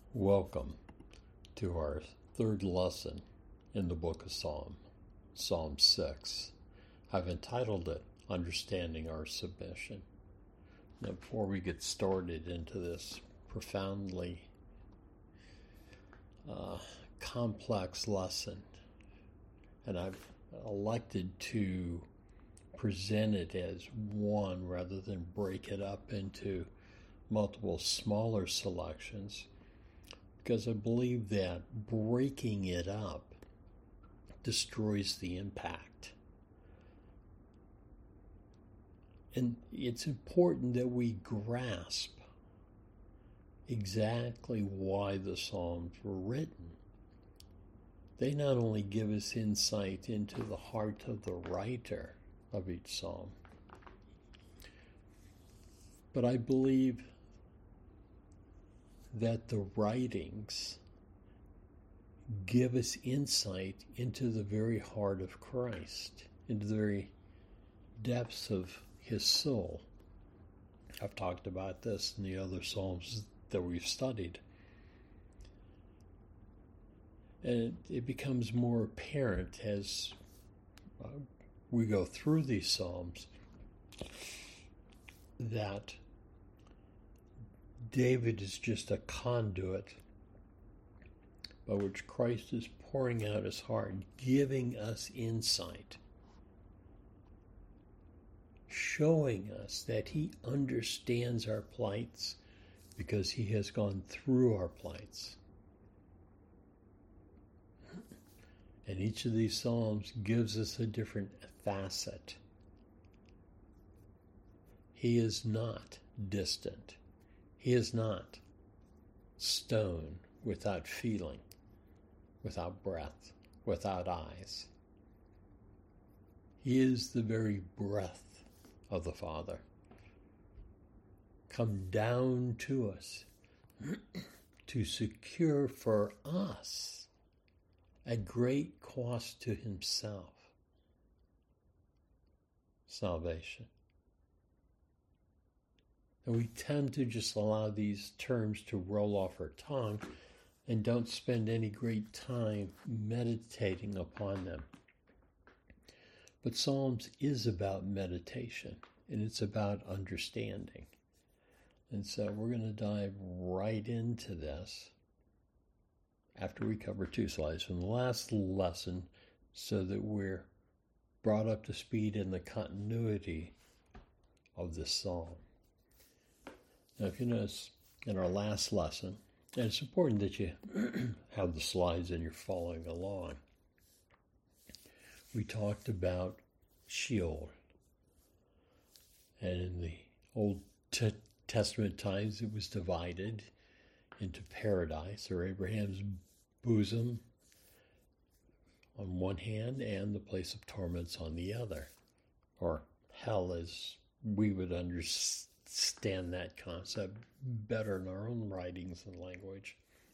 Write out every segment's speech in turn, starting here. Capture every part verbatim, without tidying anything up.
Welcome to our third lesson in the book of Psalm, Psalm six. I've entitled it, Understanding Our Submission. Now, before we get started into this profoundly uh, complex lesson, and I've elected to present it as one rather than break it up into multiple smaller selections, because I believe that breaking it up destroys the impact. And it's important that we grasp exactly why the Psalms were written. They not only give us insight into the heart of the writer of each psalm, but I believe that the writings give us insight into the very heart of Christ, into the very depths of his soul. I've talked about this in the other Psalms that we've studied. And it, it becomes more apparent as uh, we go through these Psalms that David is just a conduit by which Christ is pouring out his heart, giving us insight, showing us that he understands our plights because he has gone through our plights. And each of these Psalms gives us a different facet. He is not distant. He is not stone without feeling, without breath, without eyes. He is the very breath of the Father, come down to us to secure for us at great cost to himself salvation. And we tend to just allow these terms to roll off our tongue and don't spend any great time meditating upon them. But Psalms is about meditation, and it's about understanding. And so we're going to dive right into this after we cover two slides from the last lesson so that we're brought up to speed in the continuity of this psalm. Now, if you notice in our last lesson, and it's important that you have the slides and you're following along, we talked about Sheol. And in the Old T- Testament times, it was divided into paradise, or Abraham's bosom, on one hand, and the place of torments on the other, or hell as we would understand that concept better in our own writings and language.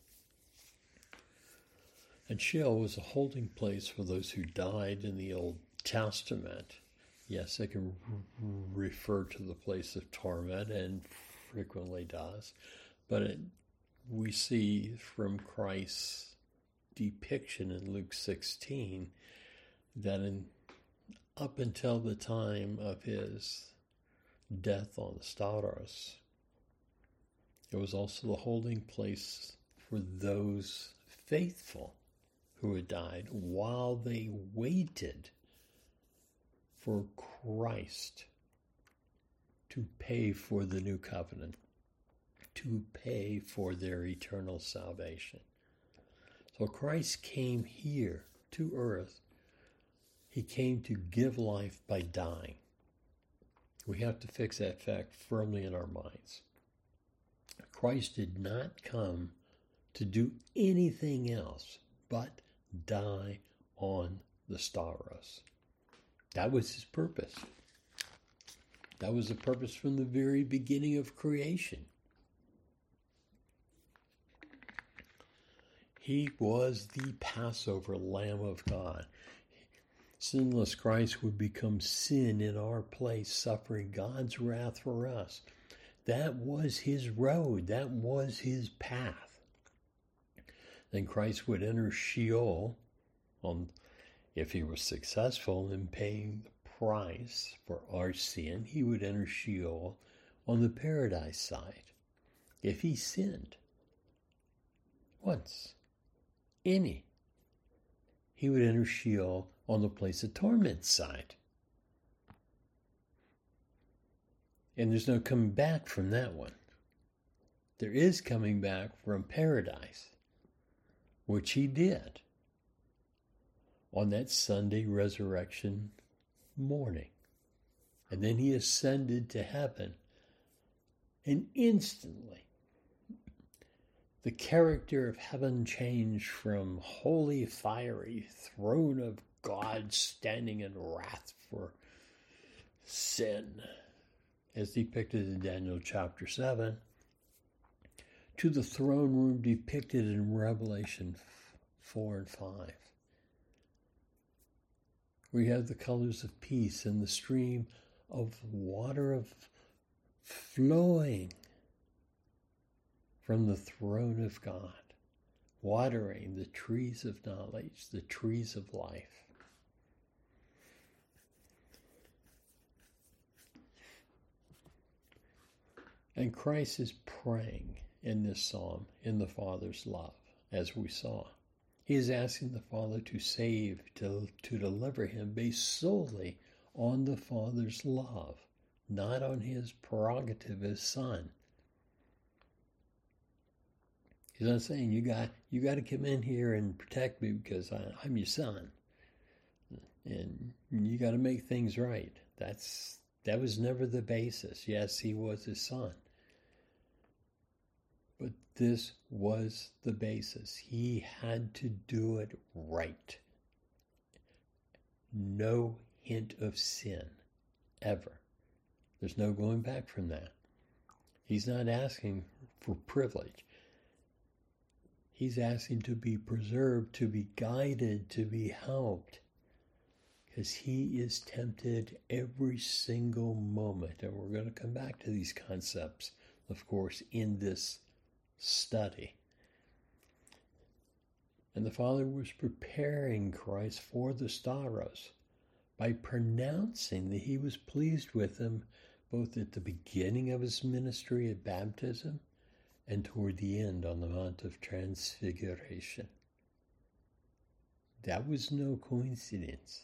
And Sheol was a holding place for those who died in the Old Testament. Yes, it can r- refer to the place of torment, and frequently does, but it, we see from Christ's depiction in Luke sixteen that in, up until the time of his death on the Stauros, it was also the holding place for those faithful who had died while they waited for Christ to pay for the new covenant, to pay for their eternal salvation. So Christ came here to earth. He came to give life by dying. We have to fix that fact firmly in our minds. Christ did not come to do anything else but die on the Stauros. That was his purpose. That was the purpose from the very beginning of creation. He was the Passover Lamb of God. Sinless Christ would become sin in our place, suffering God's wrath for us. That was his road. That was his path. then Christ would enter Sheol on, if he was successful in paying the price for our sin, he would enter Sheol on the paradise side. If he sinned once, any, he would enter Sheol on the place of torment side. And there's no coming back from that one. There is coming back from paradise, which he did on that Sunday resurrection morning. And then he ascended to heaven. And instantly, the character of heaven changed from holy, fiery throne of God standing in wrath for sin, as depicted in Daniel chapter seven, to the throne room depicted in Revelation four and five. We have the colors of peace and the stream of water of flowing from the throne of God, watering the trees of knowledge, the trees of life. And Christ is praying in this psalm in the Father's love, as we saw. He is asking the Father to save, to, to deliver him based solely on the Father's love, not on his prerogative as Son. He's not saying, you got you got to come in here and protect me because I, I'm your son. And you got to make things right. That's That was never the basis. Yes, he was his son. But this was the basis. He had to do it right. No hint of sin, ever. There's no going back from that. He's not asking for privilege. He's asking to be preserved, to be guided, to be helped. Because he is tempted every single moment. And we're going to come back to these concepts, of course, in this study. And the Father was preparing Christ for the Stauros by pronouncing that he was pleased with him both at the beginning of his ministry at baptism and toward the end on the Mount of Transfiguration. That was no coincidence.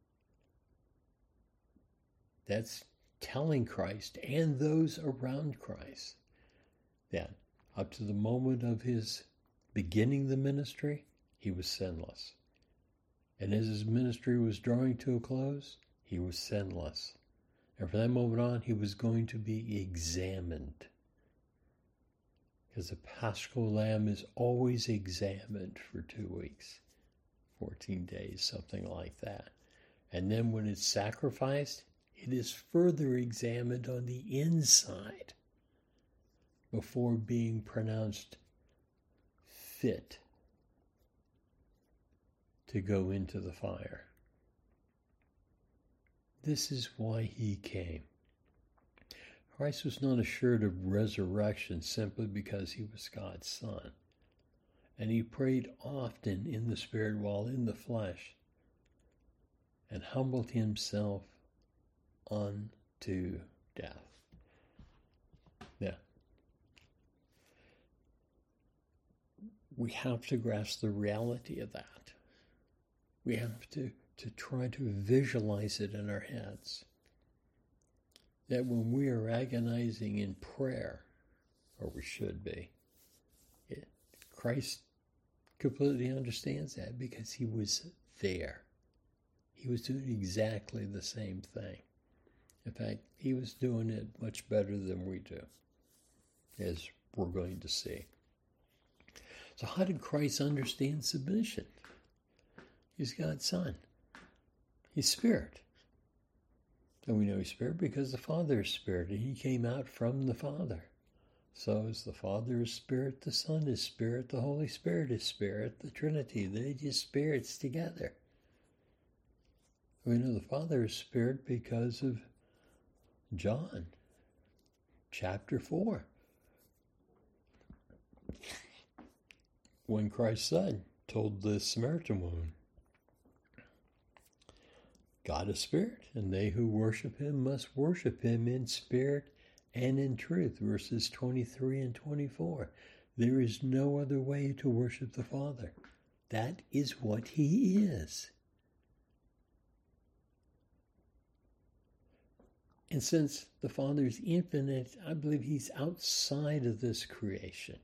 That's telling Christ and those around Christ that up to the moment of his beginning the ministry, he was sinless. And as his ministry was drawing to a close, he was sinless. And from that moment on, he was going to be examined. Because the Paschal Lamb is always examined for two weeks, fourteen days, something like that. And then when it's sacrificed, it is further examined on the inside before being pronounced fit to go into the fire. This is why he came. Christ was not assured of resurrection simply because he was God's Son. And he prayed often in the Spirit while in the flesh and humbled himself unto death. Now, we have to grasp the reality of that. We have to, to try to visualize it in our heads. That when we are agonizing in prayer, or we should be, it, Christ completely understands that because he was there. He was doing exactly the same thing. In fact, he was doing it much better than we do, as we're going to see. So how did Christ understand submission? He's God's Son. He's Spirit. And we know he's Spirit because the Father is Spirit, and he came out from the Father. So as the Father is Spirit, the Son is Spirit, the Holy Spirit is Spirit, the Trinity, they're just spirits together. We know the Father is Spirit because of John chapter four. when Christ's son told the Samaritan woman, God is spirit, and they who worship him must worship him in spirit and in truth. Verses twenty-three and twenty-four. There is no other way to worship the Father. That is what he is. And since the Father is infinite, I believe he's outside of this creation.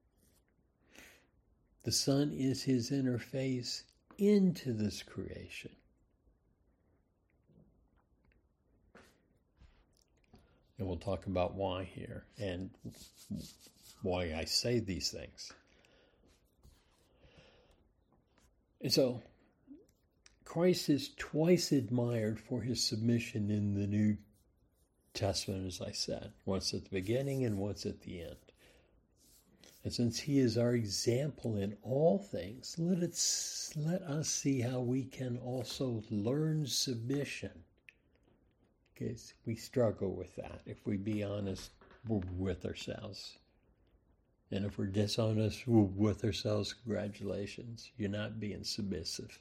The Son is his interface into this creation. And we'll talk about why here and why I say these things. And so, Christ is twice admired for his submission in the New Testament, as I said, once at the beginning and once at the end. And since he is our example in all things, let it, let us see how we can also learn submission. Because we struggle with that, if we be honest with ourselves. And if we're dishonest with ourselves, congratulations, you're not being submissive.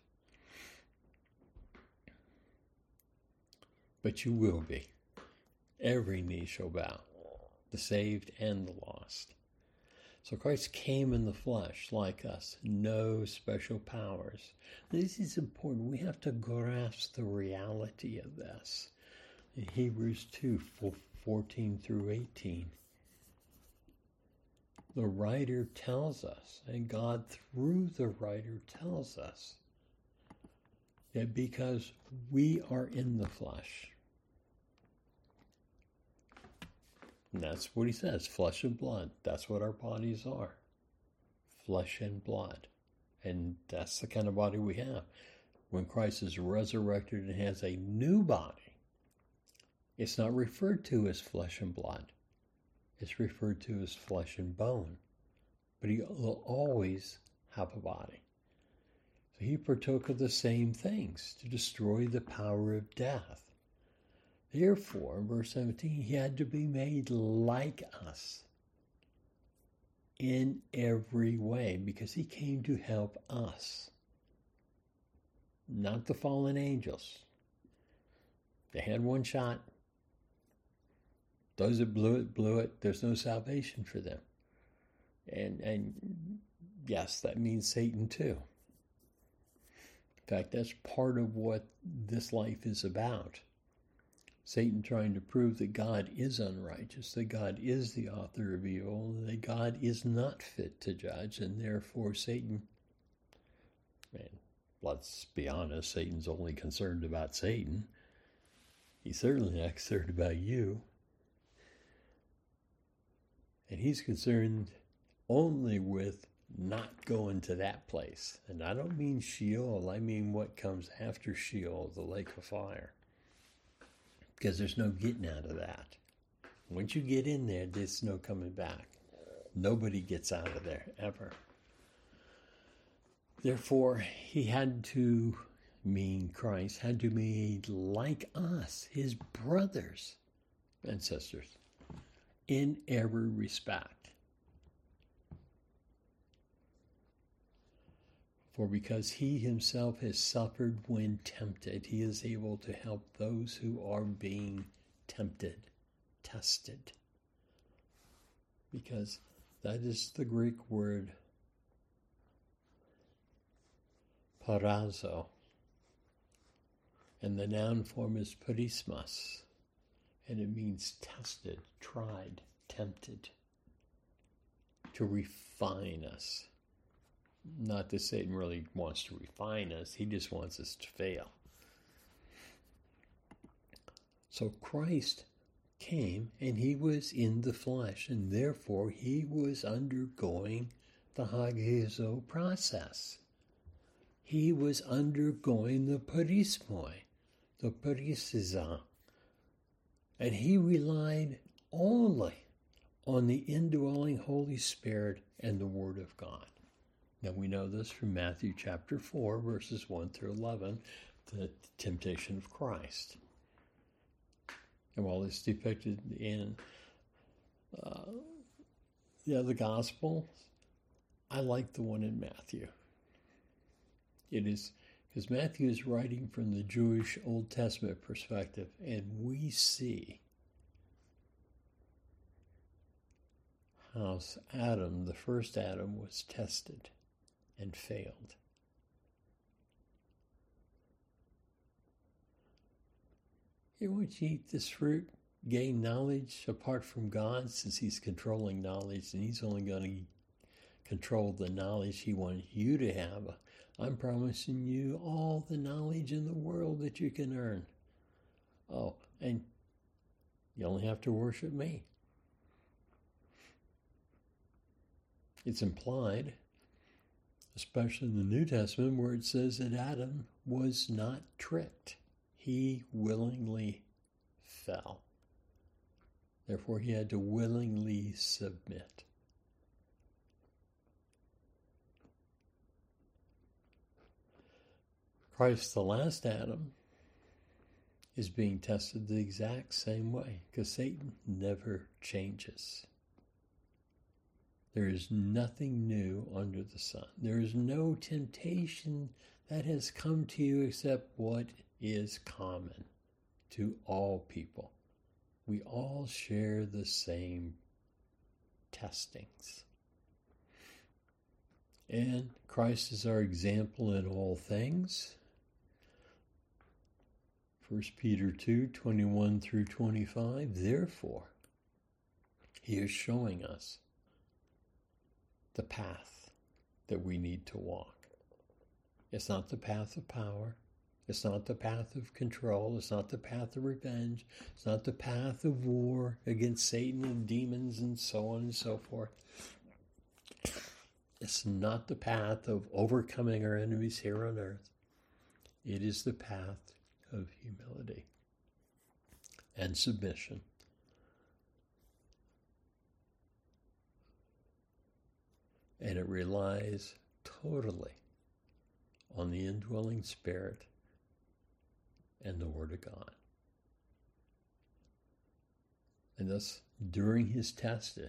But you will be. Every knee shall bow, the saved and the lost. So Christ came in the flesh like us, no special powers. This is important. We have to grasp the reality of this. In Hebrews two, fourteen through eighteen, the writer tells us, and God through the writer tells us, that because we are in the flesh, and that's what he says, flesh and blood. That's what our bodies are. Flesh and blood. And that's the kind of body we have. When Christ is resurrected and has a new body, it's not referred to as flesh and blood. It's referred to as flesh and bone. But he will always have a body. So he partook of the same things to destroy the power of death. Therefore, verse seventeen, he had to be made like us in every way because he came to help us, not the fallen angels. They had one shot. Those that blew it, blew it. There's no salvation for them. And, and yes, that means Satan too. In fact, that's part of what this life is about. Satan trying to prove that God is unrighteous, that God is the author of evil, that God is not fit to judge, and therefore Satan, man, let's be honest, Satan's only concerned about Satan. He's certainly not concerned about you. And he's concerned only with not going to that place. And I don't mean Sheol, I mean what comes after Sheol, the lake of fire. Because there's no getting out of that. Once you get in there, there's no coming back. Nobody gets out of there, ever. Therefore, he had to, mean Christ, had to be like us, his brothers and sisters, in every respect. For because he himself has suffered when tempted, he is able to help those who are being tempted, tested. Because that is the Greek word parazo. And the noun form is perismas. And it means tested, tried, tempted. To refine us. Not that Satan really wants to refine us. He just wants us to fail. So Christ came and he was in the flesh, and therefore he was undergoing the hagizo process. He was undergoing the perismoi, the perisiza, and he relied only on the indwelling Holy Spirit and the Word of God. Now we know this from Matthew chapter four, verses one through eleven, the temptation of Christ. And while it's depicted in uh, the other Gospels, I like the one in Matthew. It is because Matthew is writing from the Jewish Old Testament perspective, and we see how Adam, the first Adam, was tested and failed. He wants you to eat this fruit, gain knowledge apart from God, since he's controlling knowledge, and he's only going to control the knowledge he wants you to have. I'm promising you all the knowledge in the world that you can earn. Oh, and you only have to worship me. It's implied, especially in the New Testament, where it says that Adam was not tricked. He willingly fell. Therefore, he had to willingly submit. Christ, the last Adam, is being tested the exact same way, because Satan never changes. There is nothing new under the sun. There is no temptation that has come to you except what is common to all people. We all share the same testings. And Christ is our example in all things. First Peter two, twenty-one through twenty-five. Therefore, he is showing us the path that we need to walk. It's not the path of power. It's not the path of control. It's not the path of revenge. It's not the path of war against Satan and demons and so on and so forth. It's not the path of overcoming our enemies here on earth. It is the path of humility and submission. And it relies totally on the indwelling Spirit and the Word of God. And thus, during his testing,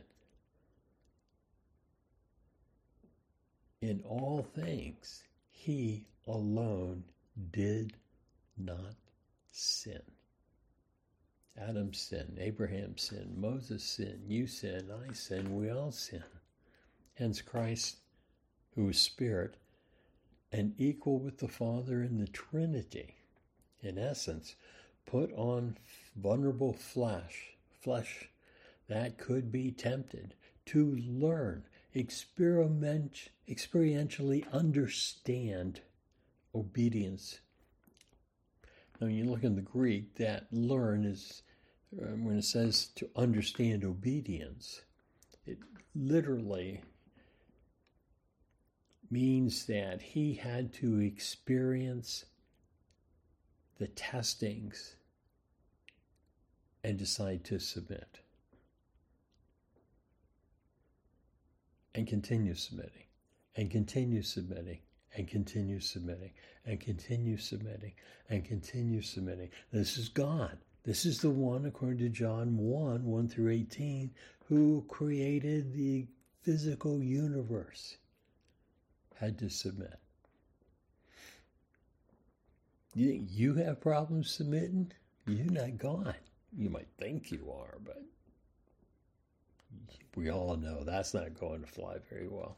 in all things, he alone did not sin. Adam sinned, Abraham sinned, Moses sinned, you sin, I sin, we all sin. Hence Christ, who is Spirit, and equal with the Father in the Trinity, in essence, put on vulnerable flesh, flesh that could be tempted, to learn, experiment, experientially understand obedience. Now, when you look in the Greek, that learn is, uh, when it says to understand obedience, it literally means that he had to experience the testings and decide to submit. And continue submitting, and continue submitting, and continue submitting, and continue submitting, and continue submitting. This is God. This is the one, according to John one, one through eighteen, who created the physical universe, had to submit. You think you have problems submitting? You're not God. You might think you are, but we all know that's not going to fly very well.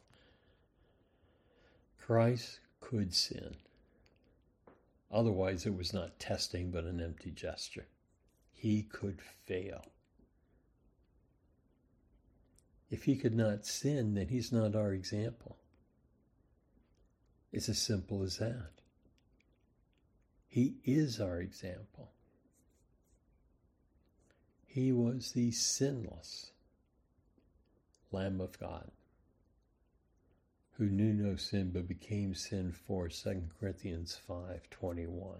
Christ could sin. Otherwise, it was not testing, but an empty gesture. He could fail. If he could not sin, then he's not our example. It's as simple as that. He is our example. He was the sinless Lamb of God, who knew no sin but became sin for Second Corinthians five twenty-one.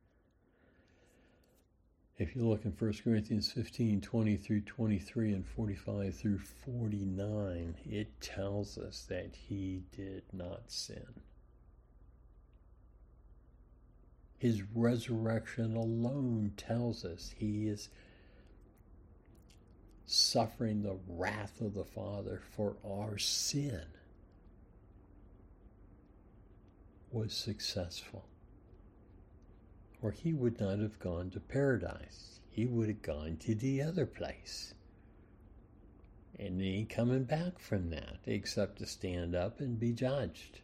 If you look in First Corinthians fifteen, twenty through twenty-three and forty-five through forty-nine, it tells us that he did not sin. His resurrection alone tells us he is suffering the wrath of the Father for our sin. was successful, or he would not have gone to paradise. He would have gone to the other place. And he ain't coming back from that, except to stand up and be judged.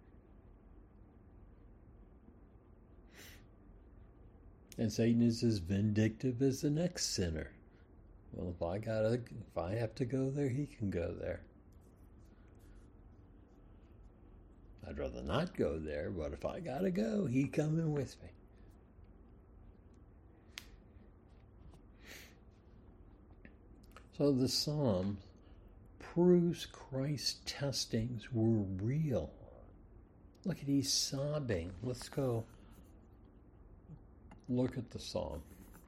And Satan is as vindictive as the next sinner. Well, if I gotta, if I have to go there, he can go there. I'd rather not go there, but if I gotta go, he coming with me. So the Psalm proves Christ's testings were real. Look at, he's sobbing. Let's go look at the Psalm.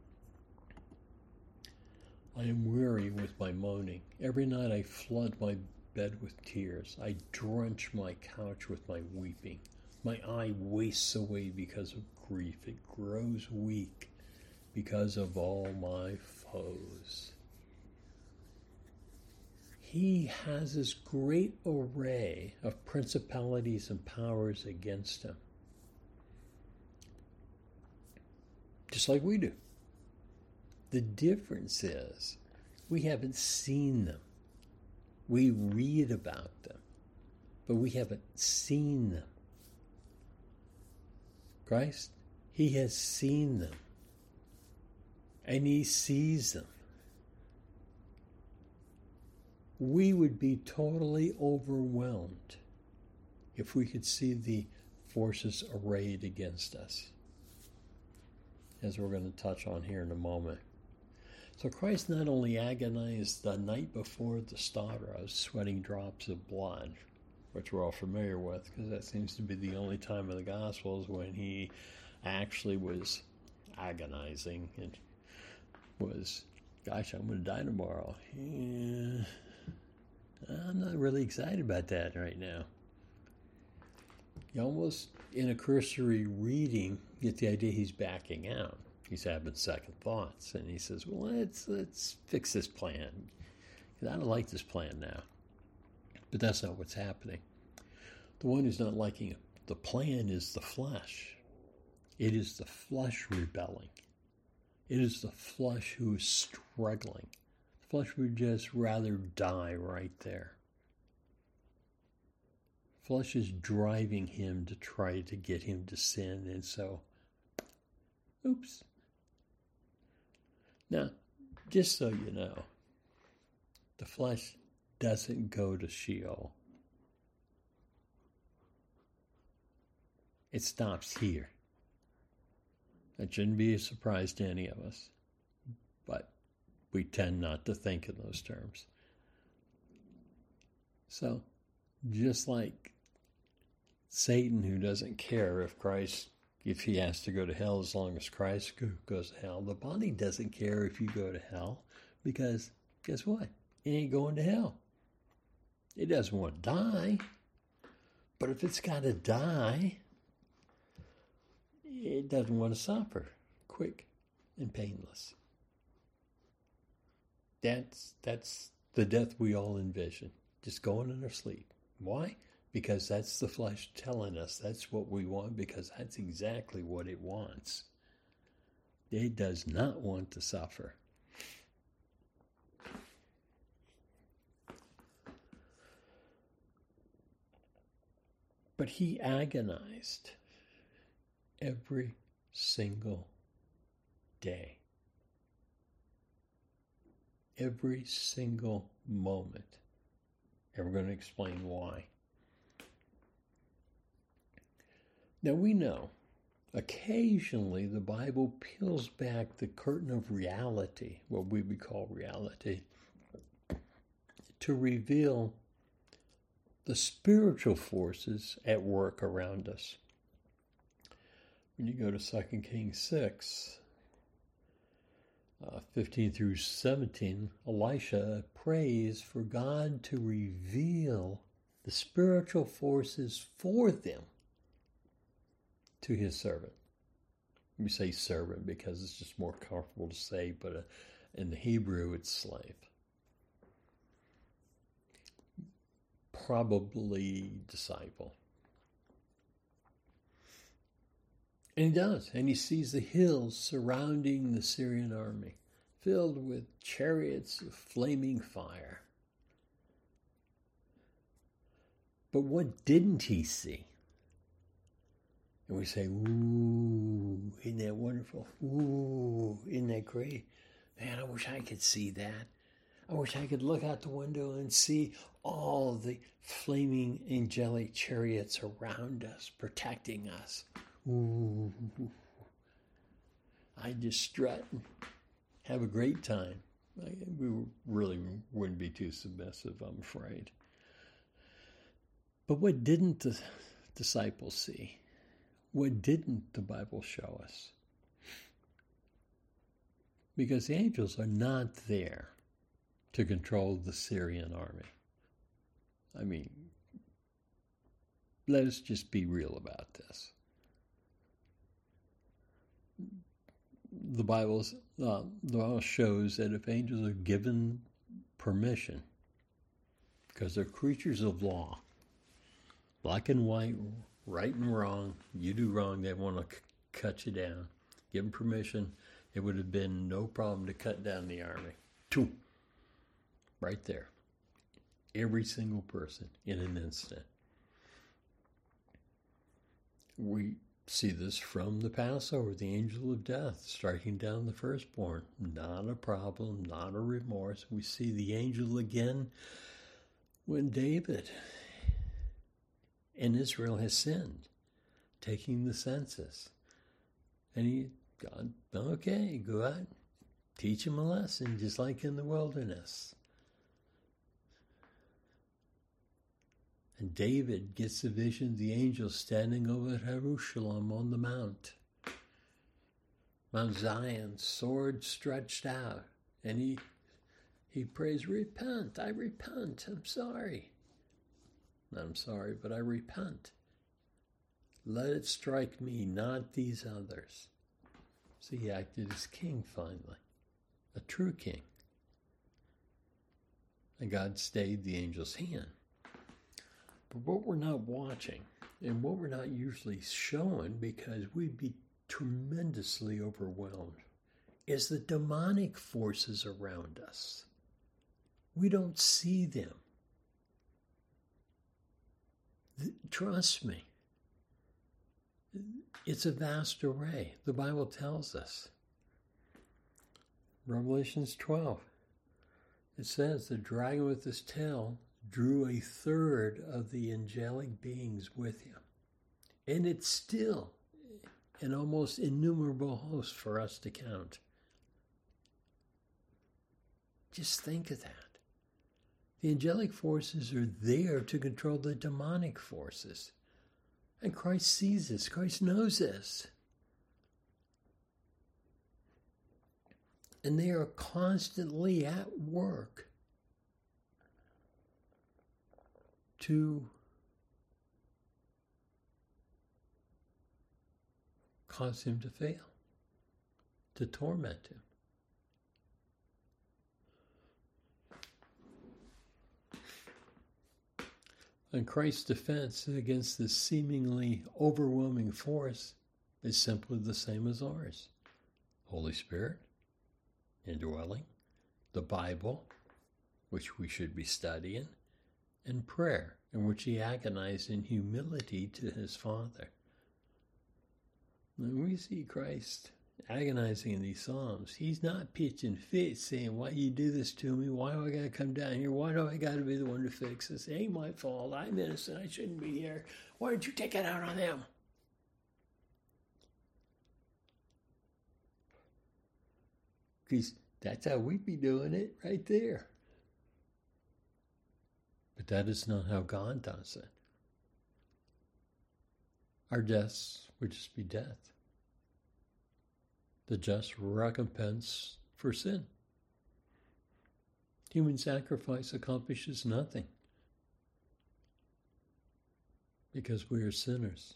I am weary with my moaning. Every night I flood my bed with tears. I drench my couch with my weeping. My eye wastes away because of grief. It grows weak because of all my foes. He has this great array of principalities and powers against him, just like we do. The difference is we haven't seen them. We read about them, but we haven't seen them. Christ, he has seen them, and he sees them. We would be totally overwhelmed if we could see the forces arrayed against us, as we're going to touch on here in a moment. So Christ not only agonized the night before the slaughter of sweating drops of blood, which we're all familiar with, because that seems to be the only time in the Gospels when he actually was agonizing and was, gosh, I'm going to die tomorrow. Yeah, I'm not really excited about that right now. You almost, in a cursory reading, get the idea he's backing out. He's having second thoughts, and he says, well, let's let's fix this plan, because I don't like this plan now. But that's not what's happening. The one who's not liking it, the plan is the flesh. It is the flesh rebelling. It is the flesh who is struggling. The flesh would just rather die right there. Flesh is driving him to try to get him to sin, and so, oops. Now, just so you know, the flesh doesn't go to Sheol. It stops here. That shouldn't be a surprise to any of us, but we tend not to think in those terms. So, just like Satan, who doesn't care if Christ, if he has to go to hell as long as Christ goes to hell, the body doesn't care if you go to hell, because guess what? It ain't going to hell. It doesn't want to die, but if it's got to die, it doesn't want to suffer quick and painless. That's that's the death we all envision, just going in our sleep. Why? Because that's the flesh telling us that's what we want, because that's exactly what it wants. It does not want to suffer. But he agonized every single day. Every single moment. And we're going to explain why. Now we know, occasionally the Bible peels back the curtain of reality, what we would call reality, to reveal the spiritual forces at work around us. When you go to Second Kings six, uh, fifteen through seventeen, Elisha prays for God to reveal the spiritual forces for them to his servant. We say servant because it's just more comfortable to say, but uh, in the Hebrew it's slave. Probably disciple. And he does. And he sees the hills surrounding the Syrian army, filled with chariots of flaming fire. But what didn't he see? And we say, ooh, isn't that wonderful? Ooh, isn't that great? Man, I wish I could see that. I wish I could look out the window and see all the flaming angelic chariots around us, protecting us. Ooh. I'd just strut and have a great time. We really wouldn't be too submissive, I'm afraid. But what didn't the disciples see? What didn't the Bible show us? Because the angels are not there to control the Syrian army. I mean, let us just be real about this. The Bible's, uh, the Bible shows that if angels are given permission, because they're creatures of law, black and white, right and wrong, you do wrong, they want to c- cut you down. Give them permission, it would have been no problem to cut down the army. Two. Right there. Every single person in an instant. We see this from the Passover, the angel of death striking down the firstborn. Not a problem, not a remorse. We see the angel again when David and Israel has sinned, taking the census. And he, God, okay, go out, teach him a lesson, just like in the wilderness. And David gets the vision of the angel standing over Jerusalem on the mount. Mount Zion, sword stretched out. And he he prays, repent, I repent, I'm sorry. I'm sorry, but I repent. Let it strike me, not these others. So he acted as king finally, a true king. And God stayed the angel's hand. But what we're not watching, and what we're not usually showing, because we'd be tremendously overwhelmed, is the demonic forces around us. We don't see them. Trust me. It's a vast array. The Bible tells us. Revelations twelve. It says the dragon with his tail drew a third of the angelic beings with him. And it's still an almost innumerable host for us to count. Just think of that. The angelic forces are there to control the demonic forces. And Christ sees this. Christ knows this. And they are constantly at work to cause him to fail, to torment him. And Christ's defense against this seemingly overwhelming force is simply the same as ours. Holy Spirit, indwelling, the Bible, which we should be studying, and prayer, in which he agonized in humility to his Father. When we see Christ agonizing in these Psalms, he's not pitching fits saying, why you do this to me? Why do I got to come down here? Why do I got to be the one to fix this? It ain't my fault. I'm innocent. I shouldn't be here. Why don't you take it out on them? Because that's how we'd be doing it right there. But that is not how God does it. Our deaths would just be death. The just recompense for sin. Human sacrifice accomplishes nothing because we are sinners.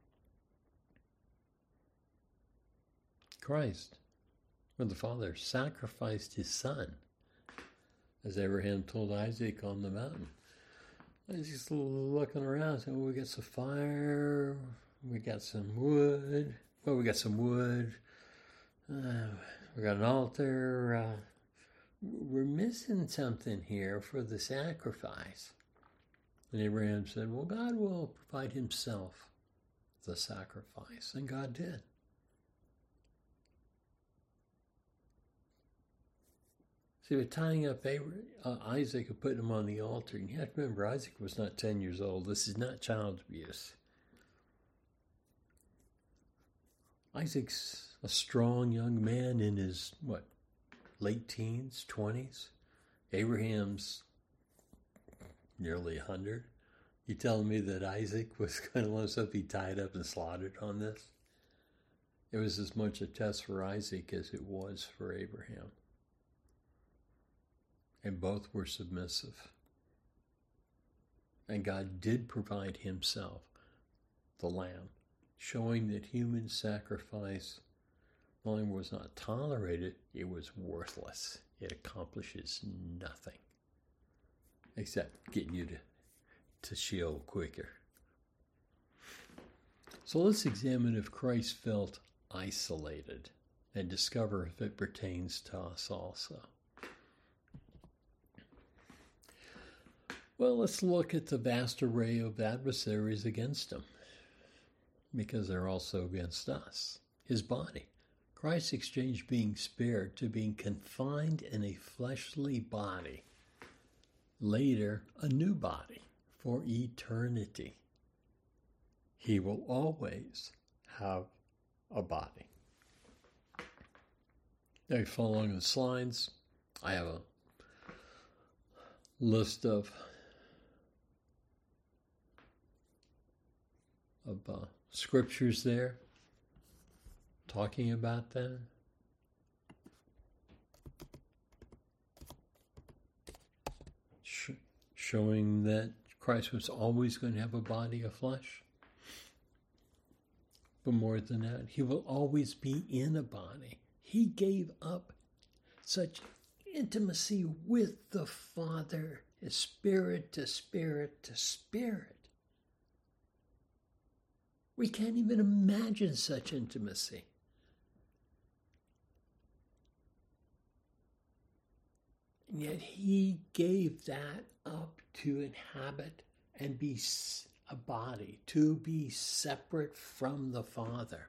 Christ, when the Father sacrificed his Son, as Abraham told Isaac on the mountain, he's just looking around saying, well, we got some fire, we got some wood, well, we got some wood. Uh, we got an altar. Uh, we're missing something here for the sacrifice. And Abraham said, well, God will provide himself the sacrifice. And God did. See, but tying up Abraham, uh, Isaac and putting him on the altar, and you have to remember, Isaac was not ten years old. This is not child abuse. Isaac's a strong young man in his, what, late teens, twenties. Abraham's nearly one hundred. You telling me that Isaac was going to let himself be tied up and slaughtered on this? It was as much a test for Isaac as it was for Abraham. And both were submissive. And God did provide himself the lamb, showing that human sacrifice not only was not tolerated, it was worthless. It accomplishes nothing except getting you to, to Sheol quicker. So let's examine if Christ felt isolated and discover if it pertains to us also. Well, let's look at the vast array of adversaries against him, because they're also against us, his body. Christ exchanged being spared to being confined in a fleshly body, later a new body for eternity. He will always have a body. Now you follow along the slides. I have a list of of uh, scriptures there talking about that. Sh- showing that Christ was always going to have a body of flesh. But more than that, he will always be in a body. He gave up such intimacy with the Father, his spirit to spirit to spirit. We can't even imagine such intimacy. And yet he gave that up to inhabit and be a body, to be separate from the Father.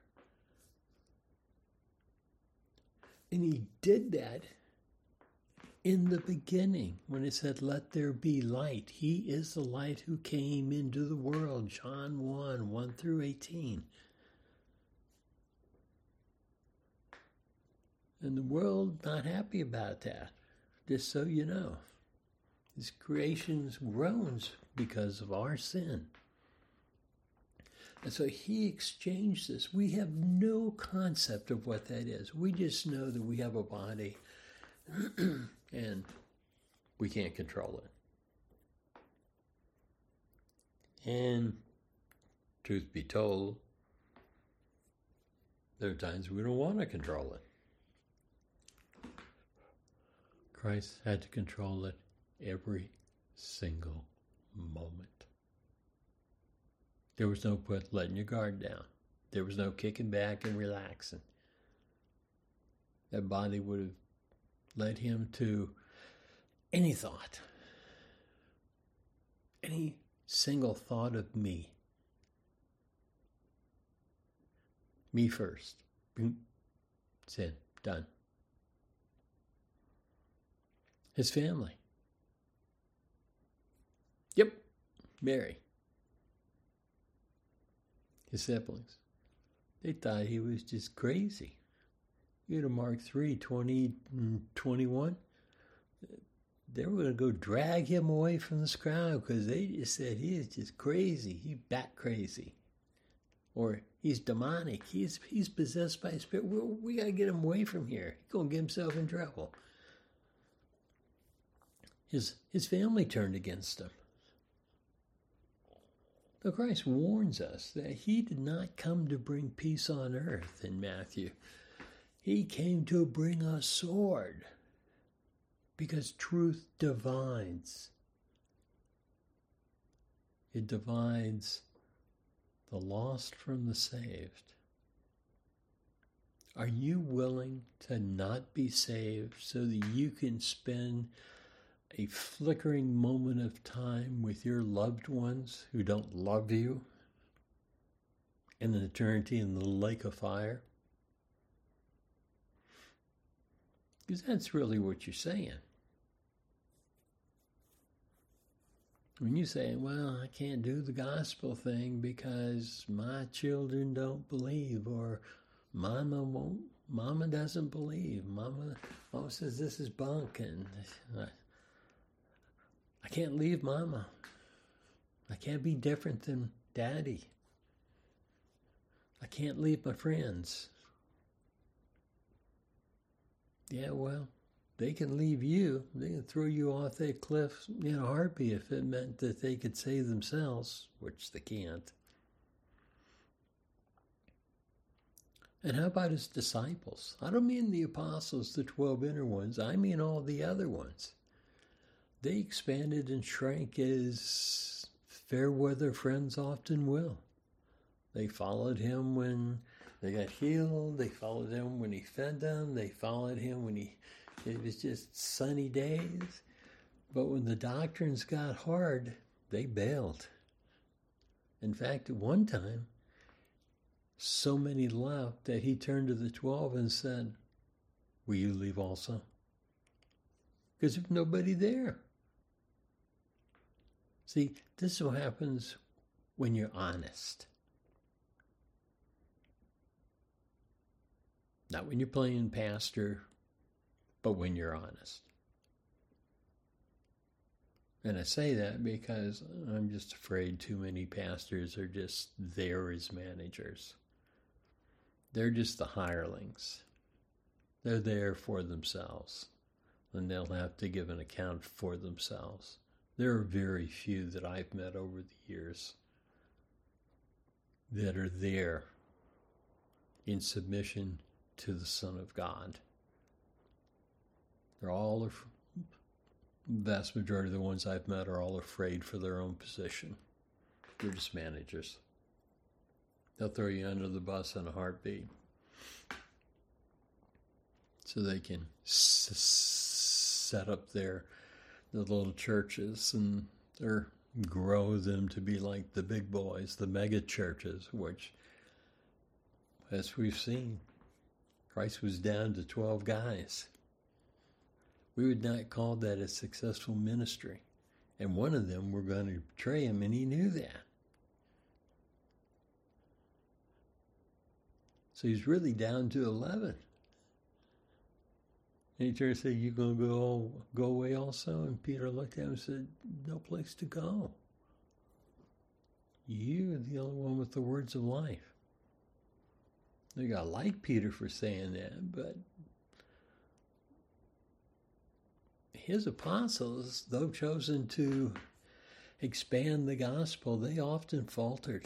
And he did that in the beginning, when it said, let there be light. He is the light who came into the world, John one, one through eighteen. And the world not happy about that, just so you know. His creation groans because of our sin. And so he exchanged this. We have no concept of what that is. We just know that we have a body and we can't control it. And truth be told, there are times we don't want to control it. Christ had to control it every single moment. There was no put letting your guard down. There was no kicking back and relaxing. That body would have led him to any thought, any single thought of me. Me first. Sin. Done. His family. Yep. Mary. His siblings. They thought he was just crazy. You go to Mark three, twenty, twenty-one. They were going to go drag him away from this crowd because they just said he is just crazy. He's bat crazy. Or he's demonic. He's he's possessed by a spirit. We, we got to get him away from here. He's going to get himself in trouble. His, his family turned against him. But Christ warns us that he did not come to bring peace on earth in Matthew. He came to bring a sword because truth divides. It divides the lost from the saved. Are you willing to not be saved so that you can spend a flickering moment of time with your loved ones who don't love you in an eternity in the lake of fire? Because that's really what you're saying. When you say, well, I can't do the gospel thing because my children don't believe, or Mama won't, Mama doesn't believe, Mama, Mama says this is bunk, and I, I can't leave Mama. I can't be different than Daddy. I can't leave my friends. Yeah, well, they can leave you. They can throw you off that cliff in a heartbeat if it meant that they could save themselves, which they can't. And how about his disciples? I don't mean the apostles, the twelve inner ones. I mean all the other ones. They expanded and shrank as fair weather friends often will. They followed him when they got healed. They followed him when he fed them. They followed him when he it was just sunny days. But when the doctrines got hard, they bailed. In fact, at one time, so many left that he turned to the twelve and said, will you leave also? Because there's nobody there. See, this is what happens when you're honest. Not when you're playing pastor, but when you're honest. And I say that because I'm just afraid too many pastors are just there as managers. They're just the hirelings. They're there for themselves, and they'll have to give an account for themselves. There are very few that I've met over the years that are there in submission to the Son of God. They're all, the vast majority of the ones I've met are all afraid for their own position. They're just managers. They'll throw you under the bus in a heartbeat so they can s- set up their, their little churches and their, grow them to be like the big boys, the mega churches, which, as we've seen, Christ was down to twelve guys. We would not call that a successful ministry. And one of them were going to betray him, and he knew that. So he's really down to eleven. And he turned and said, you going to go, go away also? And Peter looked at him and said, no place to go. You're the only one with the words of life. They got to like Peter for saying that, but his apostles, though chosen to expand the gospel, they often faltered.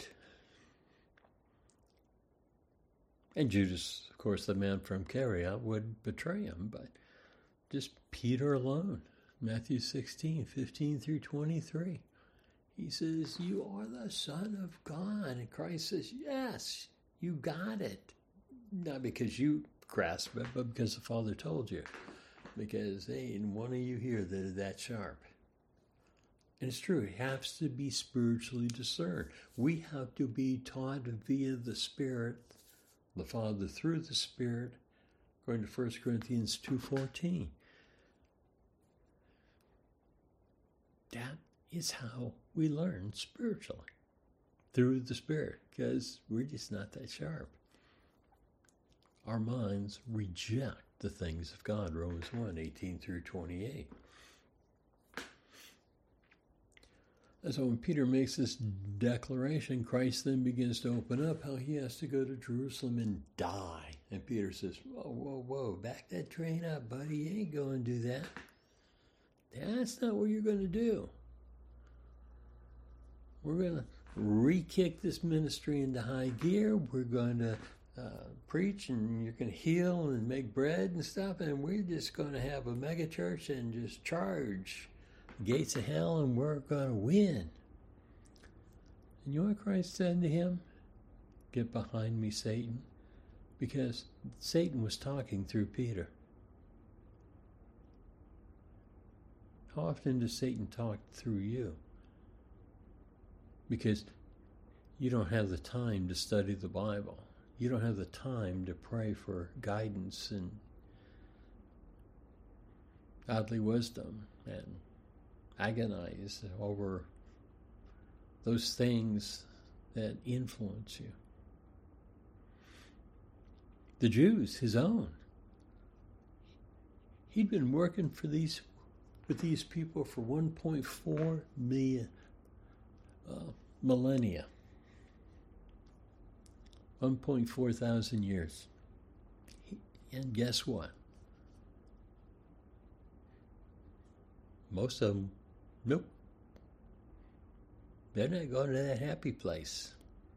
And Judas, of course, the man from Caria, would betray him, but just Peter alone, Matthew sixteen, fifteen through twenty-three. He says, you are the Son of God. And Christ says, yes, you got it. Not because you grasped it, but because the Father told you. Because hey, ain't one of you here that is that sharp. And it's true, it has to be spiritually discerned. We have to be taught via the Spirit, the Father through the Spirit, according to First Corinthians two fourteen. That is how we learn spiritually, through the Spirit, because we're just not that sharp. Our minds reject the things of God, Romans one, eighteen through twenty-eight. And so when Peter makes this declaration, Christ then begins to open up how he has to go to Jerusalem and die. And Peter says, whoa, whoa, whoa, back that train up, buddy. You ain't going to do that. That's not what you're going to do. We're going to re-kick this ministry into high gear. We're going to uh, preach, and you're going to heal and make bread and stuff, and we're just going to have a mega church and just charge the gates of hell, and we're going to win. And you know what Christ said to him? Get behind me, Satan. Because Satan was talking through Peter. How often does Satan talk through you? Because you don't have the time to study the Bible. You don't have the time to pray for guidance and godly wisdom and agonize over those things that influence you. The Jews, his own. He'd been working for these with these people for one point four million uh, millennia. one point four thousand years. And guess what? Most of them, nope. They're not going to that happy place.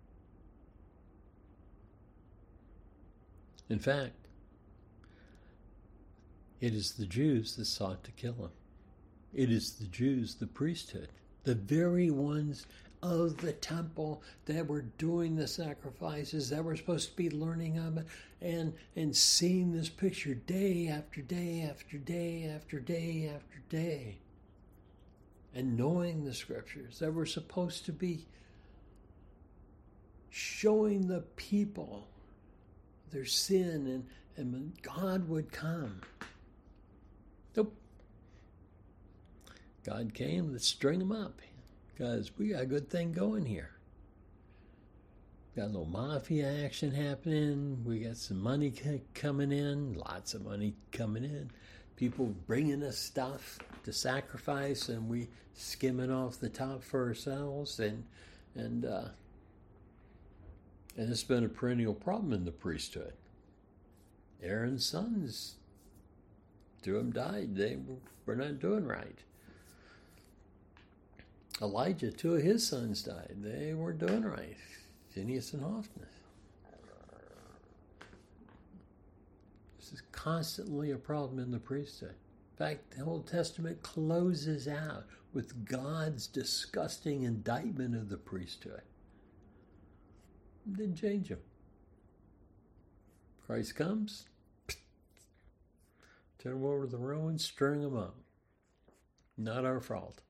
In fact, it is the Jews that sought to kill him. It is the Jews, the priesthood, the very ones of the temple that were doing the sacrifices, that were supposed to be learning of it and, and seeing this picture day after day after day after day after day. And knowing the scriptures that were supposed to be showing the people their sin and, and when God would come. Nope. God came, let's string them up. Because we got a good thing going here. Got a little mafia action happening. We got some money c- coming in. Lots of money coming in. People bringing us stuff to sacrifice, and we skimming off the top for ourselves. And and uh, and it's been a perennial problem in the priesthood. Aaron's sons, two of them died. They were not doing right. Elijah, two of his sons died. They weren't doing right. Phineas and Hophni. This is constantly a problem in the priesthood. In fact, the Old Testament closes out with God's disgusting indictment of the priesthood. It didn't change him. Christ comes, turn them over to the Romans, stirring them up. Not our fault.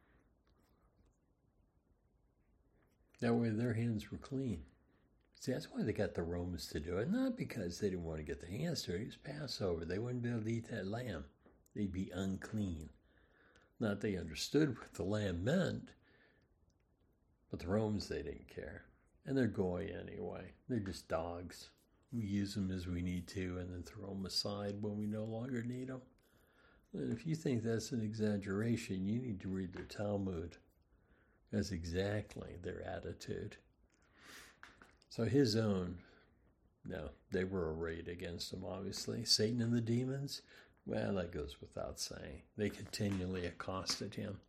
That way their hands were clean. See, that's why they got the Romans to do it. Not because they didn't want to get their hands dirty. It was Passover. They wouldn't be able to eat that lamb. They'd be unclean. Not they understood what the lamb meant, but the Romans, they didn't care. And they're goy anyway. They're just dogs. We use them as we need to and then throw them aside when we no longer need them. And if you think that's an exaggeration, you need to read their Talmud. That's exactly their attitude. So his own, no, they were arrayed against him, obviously. Satan and the demons, well, that goes without saying. They continually accosted him.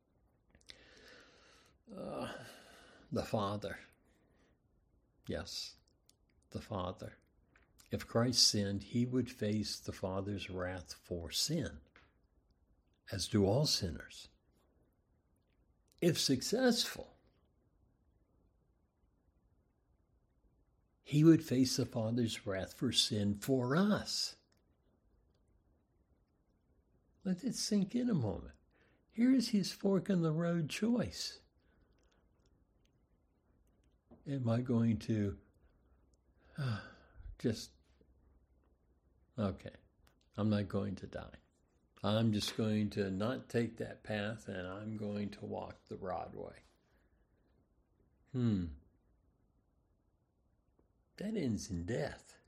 Uh, the Father. Yes, the Father. If Christ sinned, he would face the Father's wrath for sin, as do all sinners. If successful, he would face the Father's wrath for sin for us. Let it sink in a moment. Here is his fork in the road choice. Am I going to uh, just, okay, I'm not going to die. I'm just going to not take that path, and I'm going to walk the broad way. Hmm. That ends in death.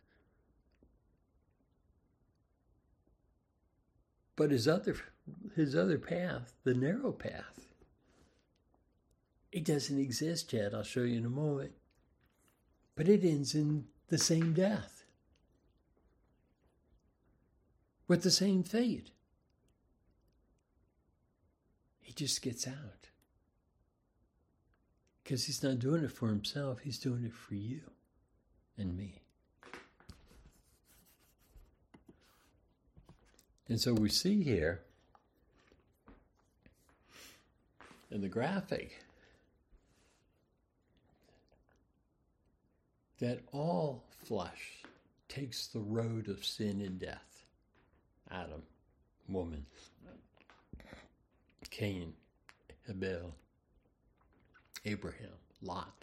But his other, his other path, the narrow path, it doesn't exist yet. I'll show you in a moment. But it ends in the same death, with the same fate. He just gets out. Because he's not doing it for himself. He's doing it for you and me. And so we see here in the graphic that all flesh takes the road of sin and death. Adam, woman, Cain, Abel, Abraham, Lot.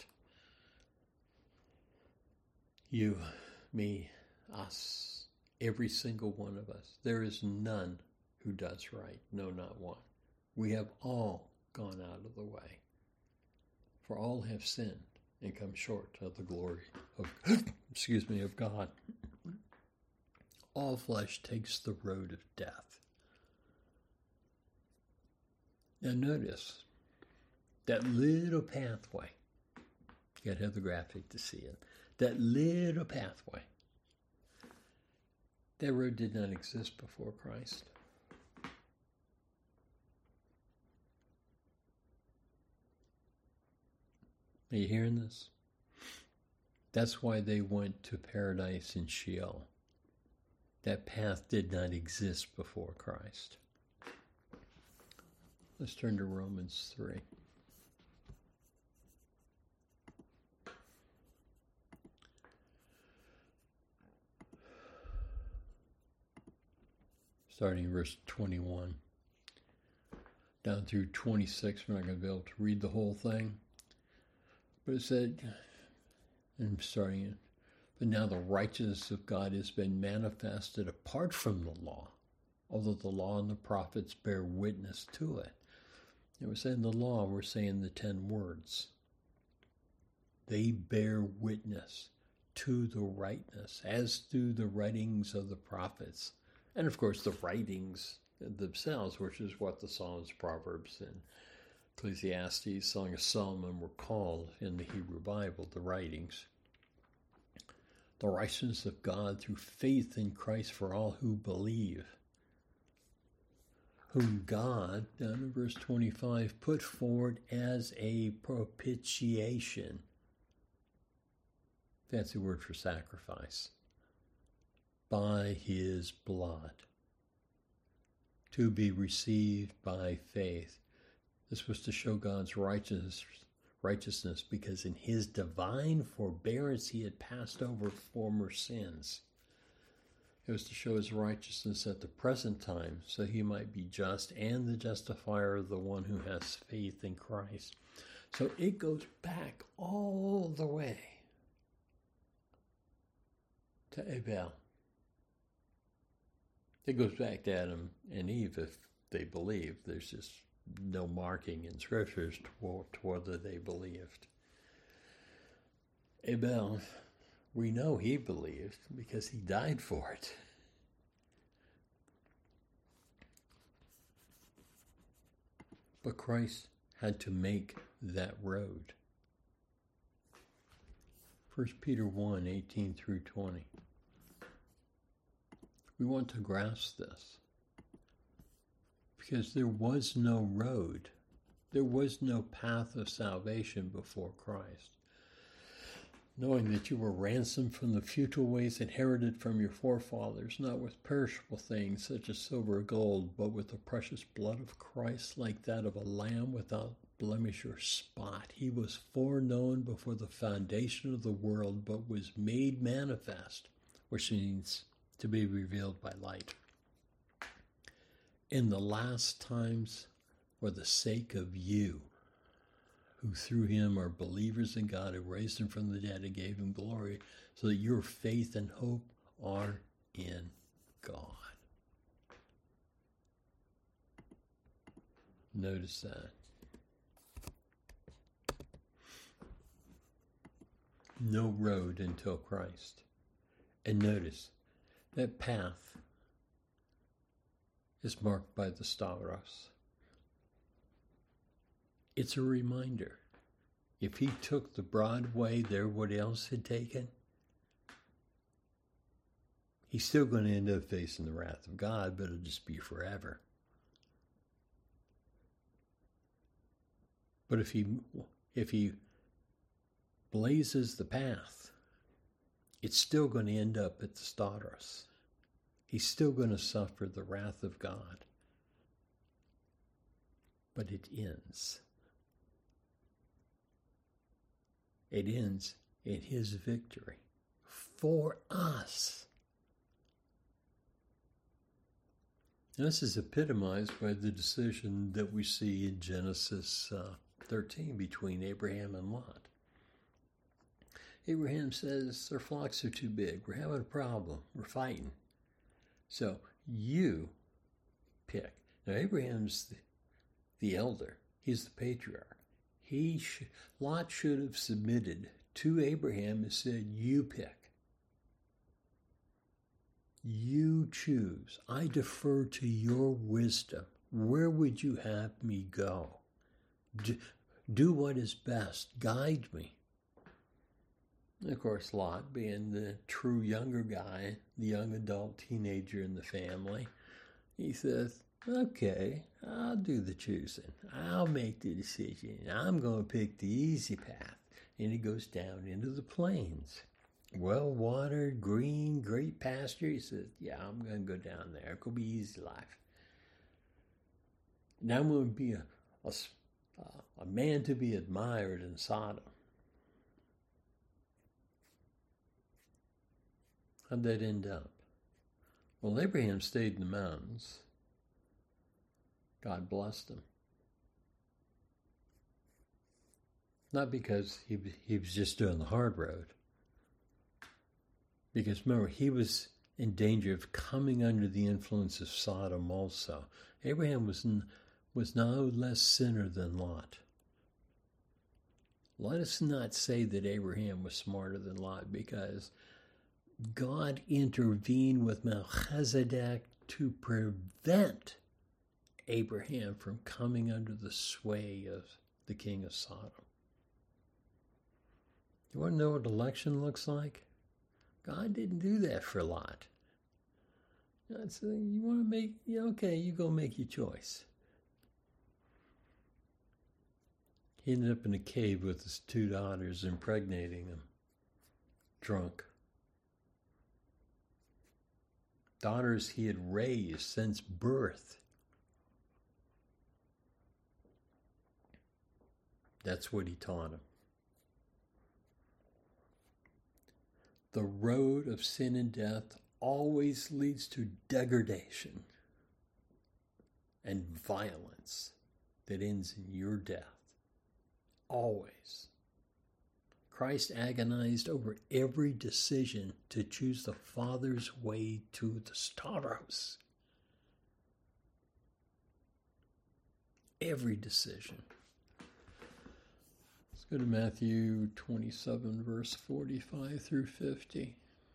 You, me, us, every single one of us. There is none who does right, no, not one. We have all gone out of the way. For all have sinned and come short of the glory of, excuse me, of God. All flesh takes the road of death. Now notice that little pathway. You got to have the graphic to see it. That little pathway. That road did not exist before Christ. Are you hearing this? That's why they went to paradise in Sheol. That path did not exist before Christ. Let's turn to Romans three. Starting verse twenty-one. Down through twenty-six, we're not going to be able to read the whole thing. But it said, and I'm starting it, but now the righteousness of God has been manifested apart from the law, although the law and the prophets bear witness to it. It was in the law, we're saying the ten words. They bear witness to the rightness, as do the writings of the prophets. And of course the writings themselves, which is what the Psalms, Proverbs, and Ecclesiastes, Song of Solomon were called in the Hebrew Bible, the writings. The righteousness of God through faith in Christ for all who believe, whom God, down in verse twenty-five, put forward as a propitiation. Fancy word for sacrifice. By his blood, to be received by faith. This was to show God's righteousness, righteousness because in his divine forbearance he had passed over former sins. It was to show his righteousness at the present time, so he might be just and the justifier of the one who has faith in Christ. So it goes back all the way to Abel. It goes back to Adam and Eve if they believe. There's just no marking in scriptures to, to whether they believed. Abel, we know he believed because he died for it. But Christ had to make that road. First Peter one, eighteen through twenty. We want to grasp this. Because there was no road. There was no path of salvation before Christ. Knowing that you were ransomed from the futile ways inherited from your forefathers, not with perishable things such as silver or gold, but with the precious blood of Christ, like that of a lamb without blemish or spot. He was foreknown before the foundation of the world, but was made manifest, which means to be revealed by light. In the last times, for the sake of you, who through him are believers in God, who raised him from the dead and gave him glory, so that your faith and hope are in God. Notice that. No road until Christ. And notice, that path is marked by the Stavros. It's a reminder. If he took the broad way that everybody else had taken, he's still going to end up facing the wrath of God, but it'll just be forever. But if he, if he blazes the path, it's still going to end up at the Stavros. He's still going to suffer the wrath of God. But it ends. It ends in his victory for us. This is epitomized by the decision that we see in Genesis uh, thirteen between Abraham and Lot. Abraham says, their flocks are too big. We're having a problem. We're fighting. So you pick. Now, Abraham's the, the elder. He's the patriarch. He sh- Lot should have submitted to Abraham and said, you pick. You choose. I defer to your wisdom. Where would you have me go? Do, do what is best. Guide me. And of course, Lot, being the true younger guy, the young adult teenager in the family, he says, okay, I'll do the choosing. I'll make the decision. I'm going to pick the easy path. And he goes down into the plains. Well-watered, green, great pasture. He says, yeah, I'm going to go down there. It's going to be easy life. Now I'm going to be a, a, a man to be admired in Sodom. How'd that end up? Well, Abraham stayed in the mountains. God blessed him. Not because he, he was just doing the hard road. Because remember, he was in danger of coming under the influence of Sodom also. Abraham was, was no less sinner than Lot. Let us not say that Abraham was smarter than Lot, because God intervened with Melchizedek to prevent Abraham from coming under the sway of the king of Sodom. You want to know what election looks like? God didn't do that for Lot. God said, you want to make, yeah, okay, you go make your choice. He ended up in a cave with his two daughters, impregnating them, drunk. Daughters he had raised since birth. That's what he taught him. The road of sin and death always leads to degradation and violence that ends in your death. Always. Christ agonized over every decision to choose the Father's way to the stauros. Every decision. Let's go to Matthew twenty-seven, verse forty-five through fifty.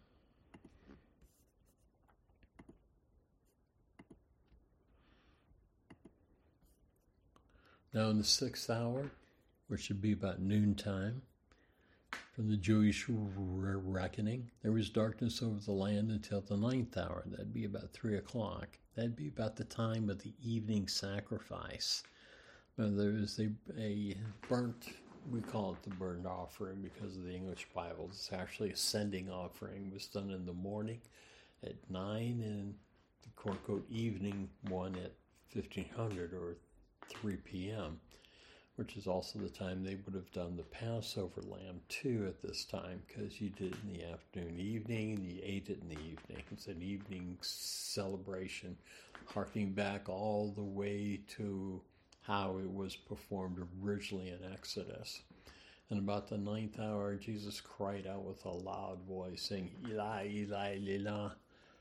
Now in the sixth hour, which should be about noontime, from the Jewish reckoning, there was darkness over the land until the ninth hour. That'd be about three o'clock. That'd be about the time of the evening sacrifice. Now, there was a, a burnt, we call it the burnt offering because of the English Bible. It's actually a sending offering. It was done in the morning at nine and the quote-unquote evening one at fifteen hundred or three p.m., which is also the time they would have done the Passover lamb too at this time, because you did it in the afternoon, evening, and you ate it in the evening. It's an evening celebration, harking back all the way to how it was performed originally in Exodus. And about the ninth hour, Jesus cried out with a loud voice, saying, Eli, Eli, Lila,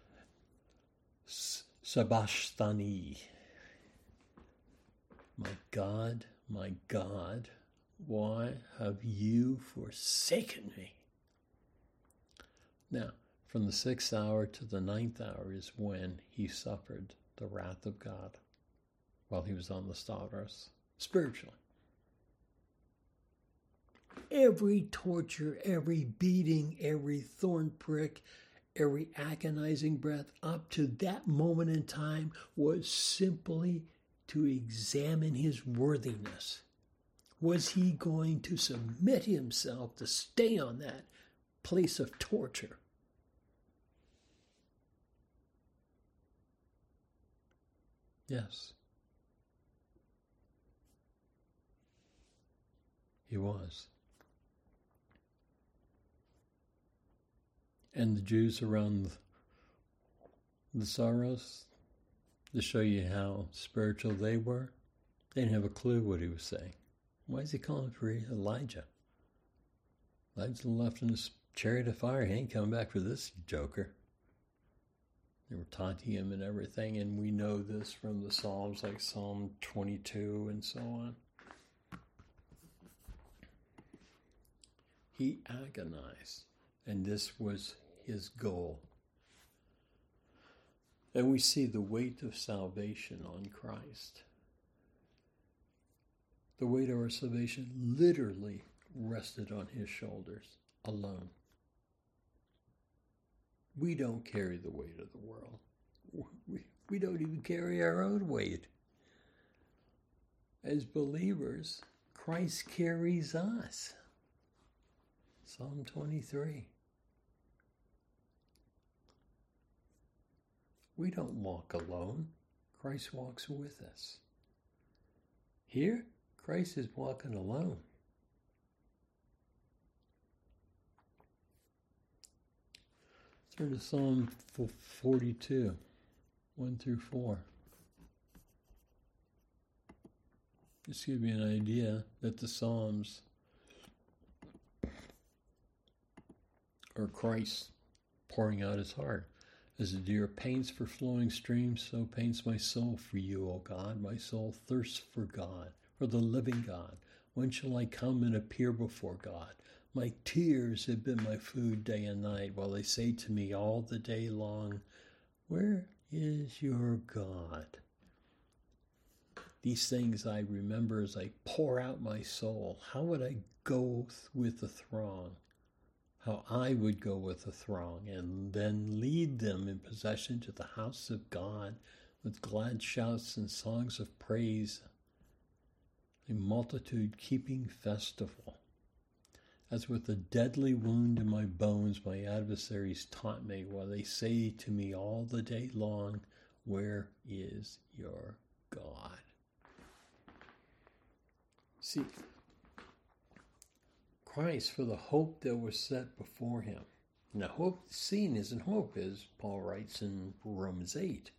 sabachthani. My God, my God, why have you forsaken me? Now, from the sixth hour to the ninth hour is when he suffered the wrath of God while he was on the stauros, spiritually. Every torture, every beating, every thorn prick, every agonizing breath up to that moment in time was simply to examine his worthiness. Was he going to submit himself to stay on that place of torture? Yes. He was. and the Jews around the Sorrows, to show you how spiritual they were, they didn't have a clue what he was saying. Why is he calling for Elijah? Elijah left in his chariot of fire. He ain't coming back for this joker. They were taunting him and everything, and we know this from the Psalms, like Psalm twenty-two and so on. He agonized, and this was his goal. And we see the weight of salvation on Christ. The weight of our salvation literally rested on his shoulders alone. We don't carry the weight of the world. We, we don't even carry our own weight. As believers, Christ carries us. Psalm twenty-three. We don't walk alone. Christ walks with us. Here, Christ is walking alone. Turn to Psalm forty-two, one through four. Just give you an idea that the Psalms are Christ pouring out his heart. As the deer paints for flowing streams, so paints my soul for you, O God. My soul thirsts for God, for the living God. When shall I come and appear before God? My tears have been my food day and night, while they say to me all the day long, where is your God? These things I remember as I pour out my soul. How would I go with the throng? How I would go with the throng, and then lead them in procession to the house of God with glad shouts and songs of praise, a multitude keeping festival. As with a deadly wound in my bones, my adversaries taunt me, while they say to me all the day long, where is your God? See, Christ, for the hope that was set before him. Now, hope seen isn't hope, as Paul writes in Romans eight.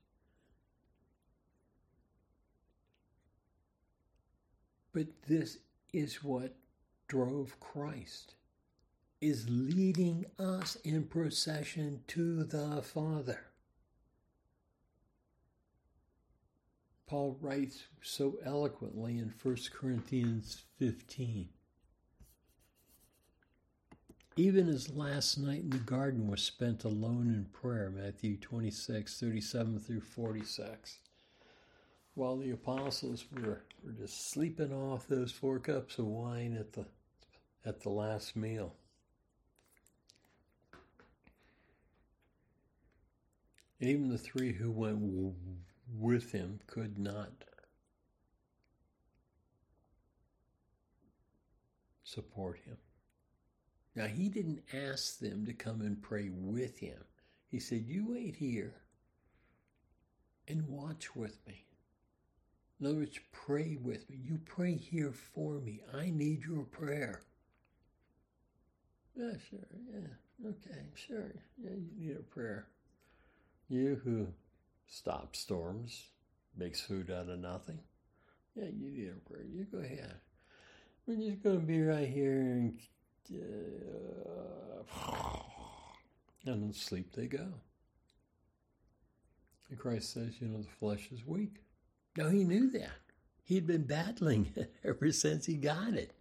But this is what drove Christ, is leading us in procession to the Father. Paul writes so eloquently in First Corinthians fifteen. Even his last night in the garden was spent alone in prayer, Matthew twenty-six, thirty-seven through forty-six. While the apostles were, were just sleeping off those four cups of wine at the at the last meal. And even the three who went w- with him could not support him. Now, he didn't ask them to come and pray with him. He said, you wait here and watch with me. In other words, pray with me. You pray here for me. I need your prayer. Yeah, sure. Yeah, okay, sure. Yeah, you need a prayer. You who stops storms, makes food out of nothing. Yeah, you need a prayer. You go ahead. We're just going to be right here and Uh, and then sleep they go. And Christ says, you know, the flesh is weak. Now, he knew that. He'd been battling it ever since he got it.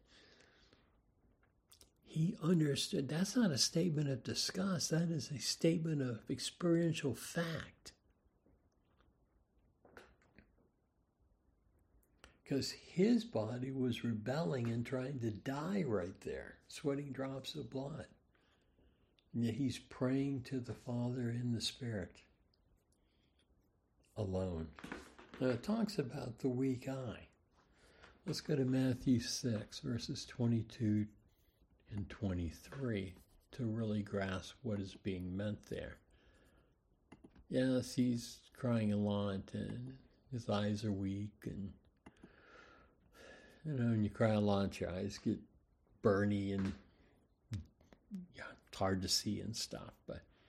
He understood. That's not a statement of disgust. That is a statement of experiential fact. Because his body was rebelling and trying to die right there, sweating drops of blood. And yet he's praying to the Father in the Spirit, alone. Now it talks about the weak eye. Let's go to Matthew six, verses twenty-two and twenty-three, to really grasp what is being meant there. Yes, he's crying a lot, and his eyes are weak, and you know, when you cry a lot, your eyes get burny and yeah, it's hard to see and stuff. But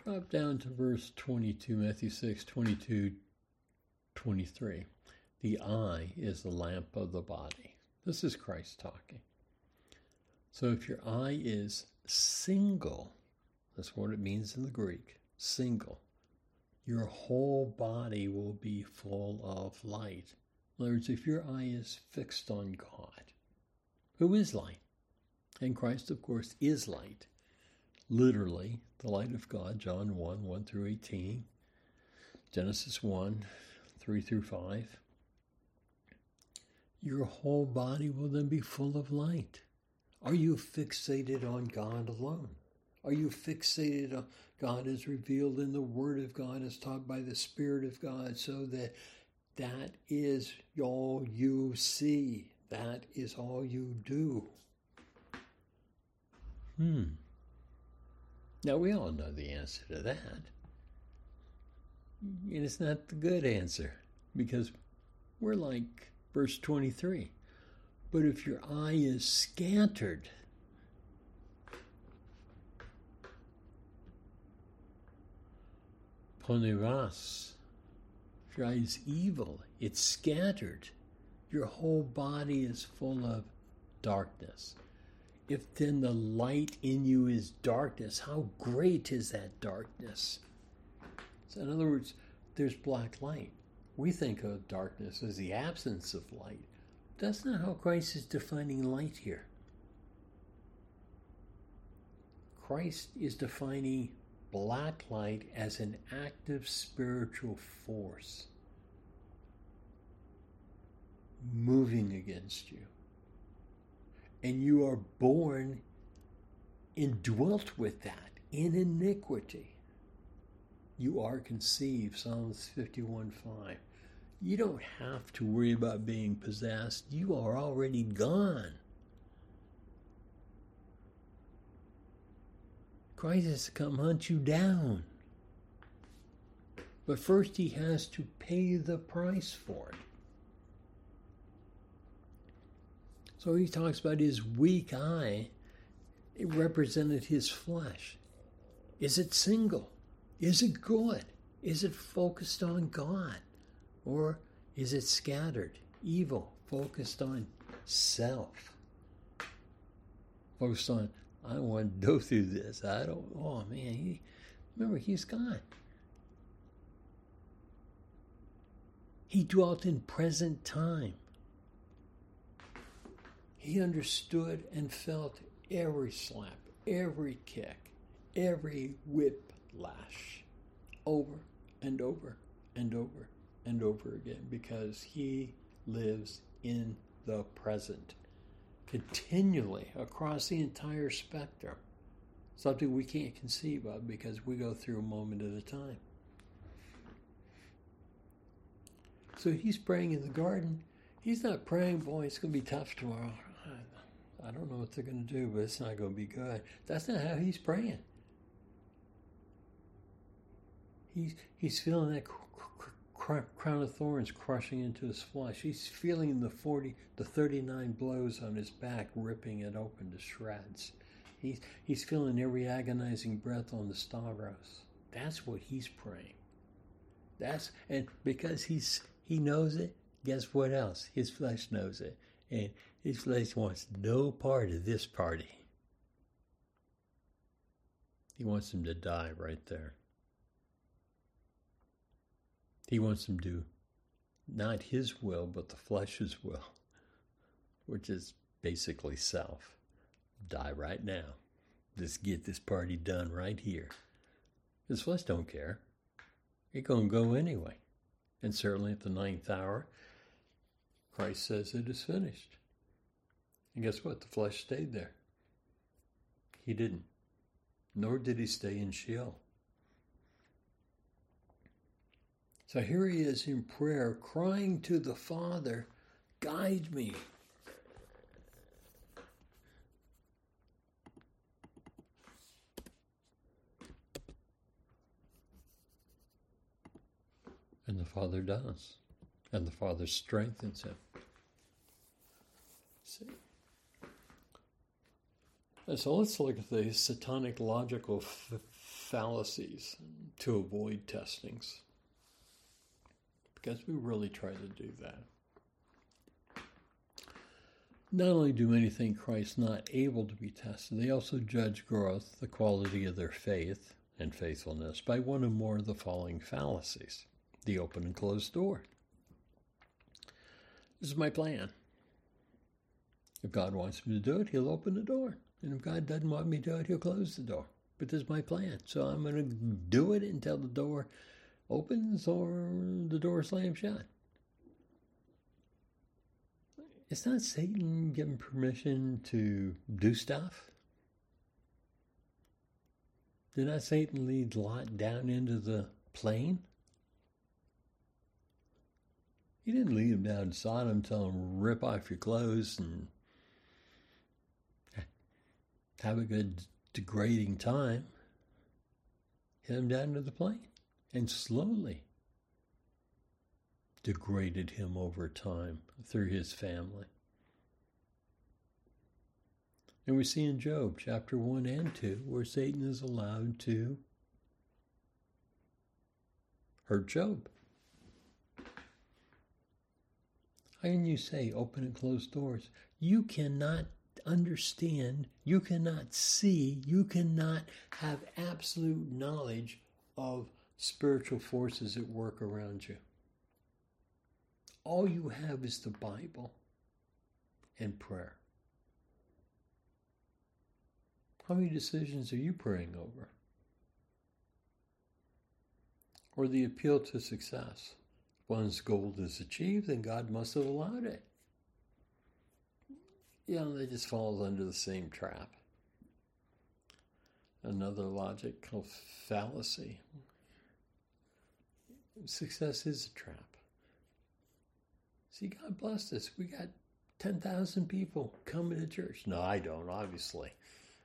Drop down to verse twenty-two, Matthew six, twenty-two, twenty-three. The eye is the lamp of the body. This is Christ talking. So if your eye is single, that's what it means in the Greek, single, your whole body will be full of light. In other words, if your eye is fixed on God, who is light, and Christ, of course, is light, literally, the light of God, John one, one through eighteen, Genesis one, three through five, your whole body will then be full of light. Are you fixated on God alone? Are you fixated on God as revealed in the Word of God, as taught by the Spirit of God, so that that is all you see? That is all you do? Hmm. Now, we all know the answer to that. And it's not the good answer, because we're like verse twenty-three. But if your eye is scattered, poneras, if your eye is evil, it's scattered, your whole body is full of darkness. If then the light in you is darkness, how great is that darkness? So in other words, there's black light. We think of darkness as the absence of light. That's not how Christ is defining light here. Christ is defining black light as an active spiritual force moving against you. And you are born indwelt with that in iniquity. You are conceived, Psalms fifty-one five. You don't have to worry about being possessed. You are already gone. Christ has to come hunt you down. But first he has to pay the price for it. So he talks about his weak eye. It represented his flesh. Is it single? Is it good? Is it focused on God? Or is it scattered, evil, focused on self? Focused on, I don't want to go through this. I don't, oh man, he, remember, he's God. He dwelt in present time. He understood and felt every slap, every kick, every whiplash, over and over and over and over again, because he lives in the present, continually across the entire spectrum. Something we can't conceive of because we go through a moment at a time. So he's praying in the garden. He's not praying, boy, it's going to be tough tomorrow. I don't know what they're going to do, but it's not going to be good. That's not how he's praying. He's he's feeling that crown of thorns crushing into his flesh. He's feeling the forty, the thirty-nine blows on his back, ripping it open to shreds. He's he's feeling every agonizing breath on the Stavros. That's what he's praying. That's and because he's he knows it. Guess what else? His flesh knows it, and his flesh wants no part of this party. He wants him to die right there. He wants him to, not his will, but the flesh's will, which is basically self. Die right now. Just get this party done right here. His flesh don't care. It's going to go anyway. And certainly at the ninth hour, Christ says it is finished. And guess what? The flesh stayed there. He didn't. Nor did he stay in Sheol. So here he is in prayer, crying to the Father, guide me. And the Father does. And the Father strengthens him. See? And so let's look at the satanic logical f- fallacies to avoid testings, because we really try to do that. Not only do many think Christ not able to be tested, they also judge growth, the quality of their faith and faithfulness, by one or more of the following fallacies. The open and closed door. This is my plan. If God wants me to do it, he'll open the door. And if God doesn't want me to do it, he'll close the door. But this is my plan. So I'm going to do it until the door opens or the door slams shut. It's not Satan giving permission to do stuff. Did not Satan lead Lot down into the plain? He didn't lead him down to Sodom, tell him, rip off your clothes and have a good degrading time. Hit him down to the plain and slowly degraded him over time through his family. And we see in Job chapter one and two where Satan is allowed to hurt Job. How can you say open and close doors? You cannot understand, you cannot see, you cannot have absolute knowledge of spiritual forces at work around you. All you have is the Bible and prayer. How many decisions are you praying over? Or the appeal to success. One's goal is achieved, then God must have allowed it. You know, that just falls under the same trap. Another logical fallacy. Success is a trap. See, God blessed us. We got ten thousand people coming to church. No, I don't, obviously.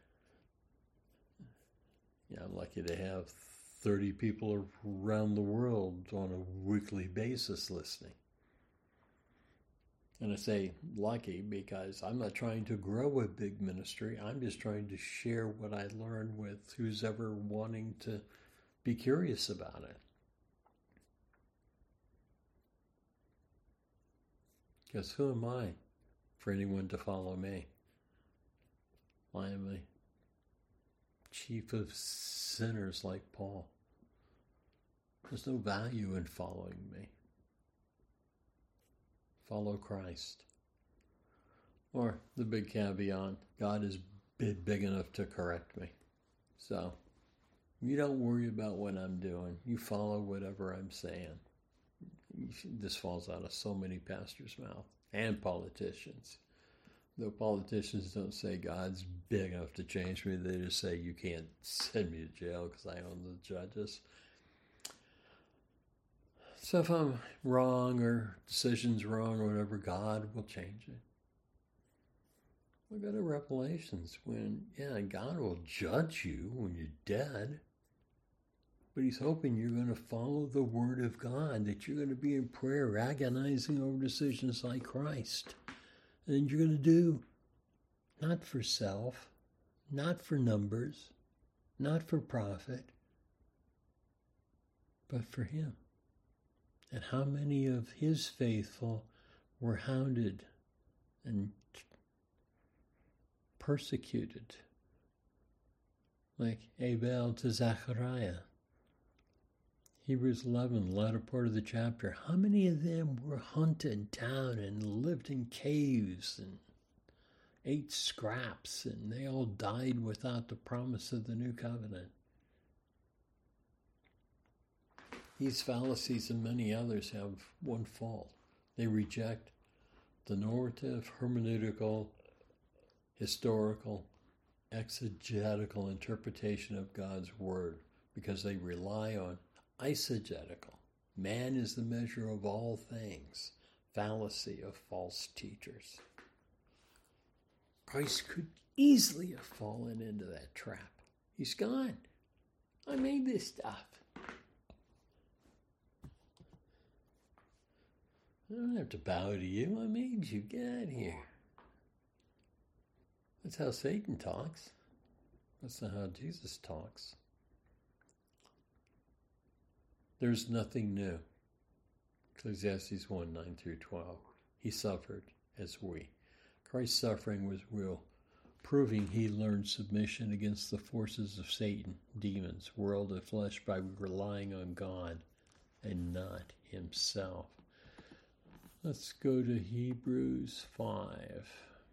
Yeah, I'm lucky to have thirty people around the world on a weekly basis listening. And I say lucky because I'm not trying to grow a big ministry. I'm just trying to share what I learned with who's ever wanting to be curious about it. Because who am I for anyone to follow me? I am a chief of sinners like Paul. There's no value in following me. Follow Christ. Or the big caveat, God is big, big enough to correct me. So you don't worry about what I'm doing. You follow whatever I'm saying. This falls out of so many pastors' mouth and politicians. Though politicians don't say God's big enough to change me, they just say you can't send me to jail because I own the judges. So if I'm wrong or decision's wrong or whatever, God will change it. We go to Revelations when, yeah, God will judge you when you're dead. But he's hoping you're going to follow the word of God, that you're going to be in prayer, agonizing over decisions like Christ. And you're going to do not for self, not for numbers, not for profit, but for him. And how many of his faithful were hounded and persecuted, like Abel to Zechariah. Hebrews eleven, latter part of the chapter. How many of them were hunted down and lived in caves and ate scraps, and they all died without the promise of the new covenant? These fallacies and many others have one fault. They reject the normative, hermeneutical, historical, exegetical interpretation of God's word because they rely on eisegetical. Man is the measure of all things. Fallacy of false teachers. Christ could easily have fallen into that trap. He's gone. I made this stuff. I don't have to bow to you. I made you. Get out of here. That's how Satan talks. That's not how Jesus talks. There's nothing new. Ecclesiastes one, nine through twelve. He suffered as we. Christ's suffering was real, proving he learned submission against the forces of Satan, demons, world of flesh by relying on God and not himself. Let's go to Hebrews five.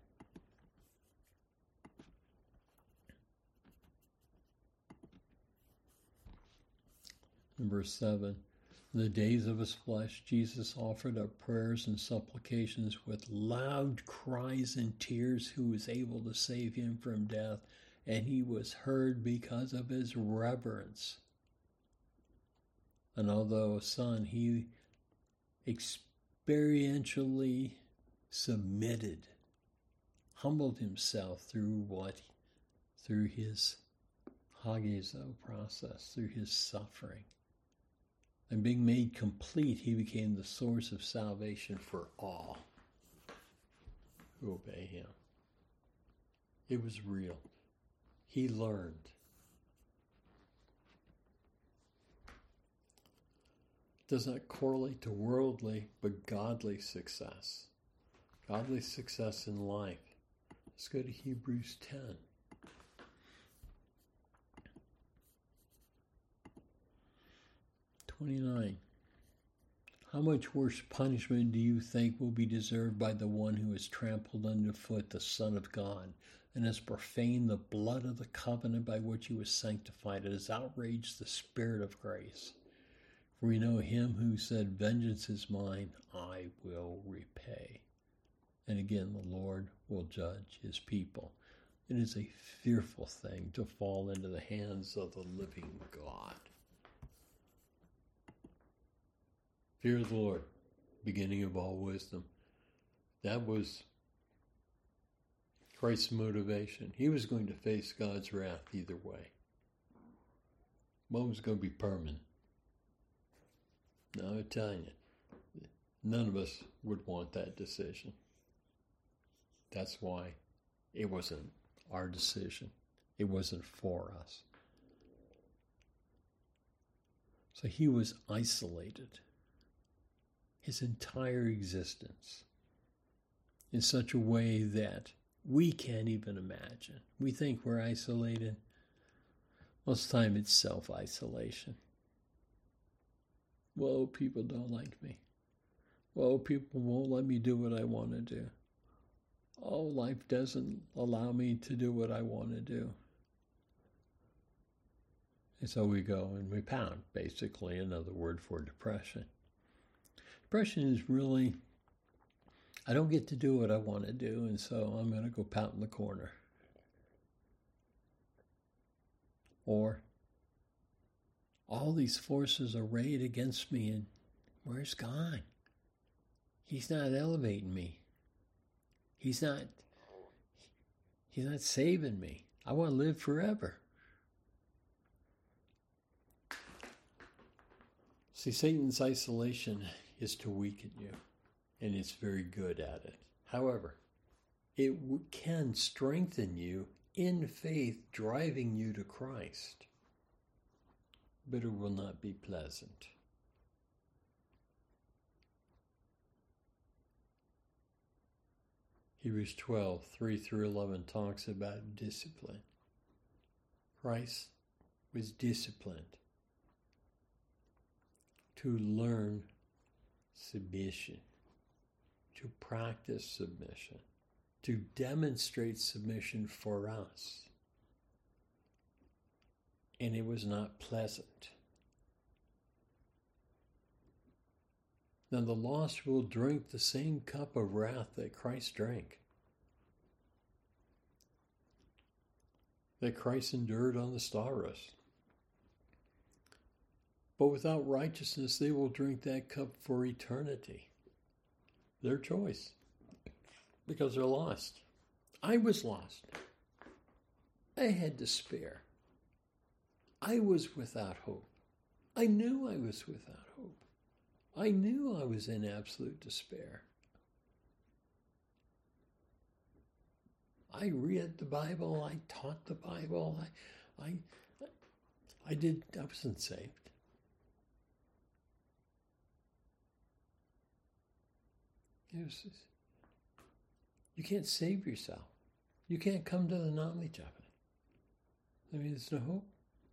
Number seven. In the days of his flesh, Jesus offered up prayers and supplications with loud cries and tears, who was able to save him from death, and he was heard because of his reverence. And although a son, he experientially submitted, humbled himself through what? Through his hagizo process, through his suffering. And being made complete, he became the source of salvation for all who obey him. It was real. He learned. Does not correlate to worldly, but godly success. Godly success in life. Let's go to Hebrews ten. twenty-nine. How much worse punishment do you think will be deserved by the one who has trampled underfoot the Son of God and has profaned the blood of the covenant by which he was sanctified and has outraged the Spirit of grace? For we know him who said, "Vengeance is mine, I will repay." And again, the Lord will judge his people. It is a fearful thing to fall into the hands of the living God. Fear of the Lord, beginning of all wisdom. That was Christ's motivation. He was going to face God's wrath either way. One was going to be permanent. Now, I'm telling you, none of us would want that decision. That's why it wasn't our decision. It wasn't for us. So he was isolated his entire existence in such a way that we can't even imagine. We think we're isolated. Most of the time it's self-isolation. Whoa, people don't like me. Whoa, people won't let me do what I want to do. Oh, life doesn't allow me to do what I want to do. And so we go and we pound, basically another word for depression. Depression is really, I don't get to do what I want to do, and so I'm going to go pout in the corner. Or, all these forces arrayed against me, and where's God? He's not elevating me. He's not, he's not saving me. I want to live forever. See, Satan's isolation is to weaken you, and it's very good at it. However, it w- can strengthen you in faith, driving you to Christ. But it will not be pleasant. Hebrews twelve, three through eleven talks about discipline. Christ was disciplined to learn submission, to practice submission, to demonstrate submission for us. And it was not pleasant. Now the lost will drink the same cup of wrath that Christ drank, that Christ endured on the stars. But without righteousness, they will drink that cup for eternity. Their choice. Because they're lost. I was lost. I had despair. I was without hope. I knew I was without hope. I knew I was in absolute despair. I read the Bible. I taught the Bible. I, I, I did. I wasn't saved. It was just, you can't save yourself. You can't come to the knowledge of it. I mean, there's no hope.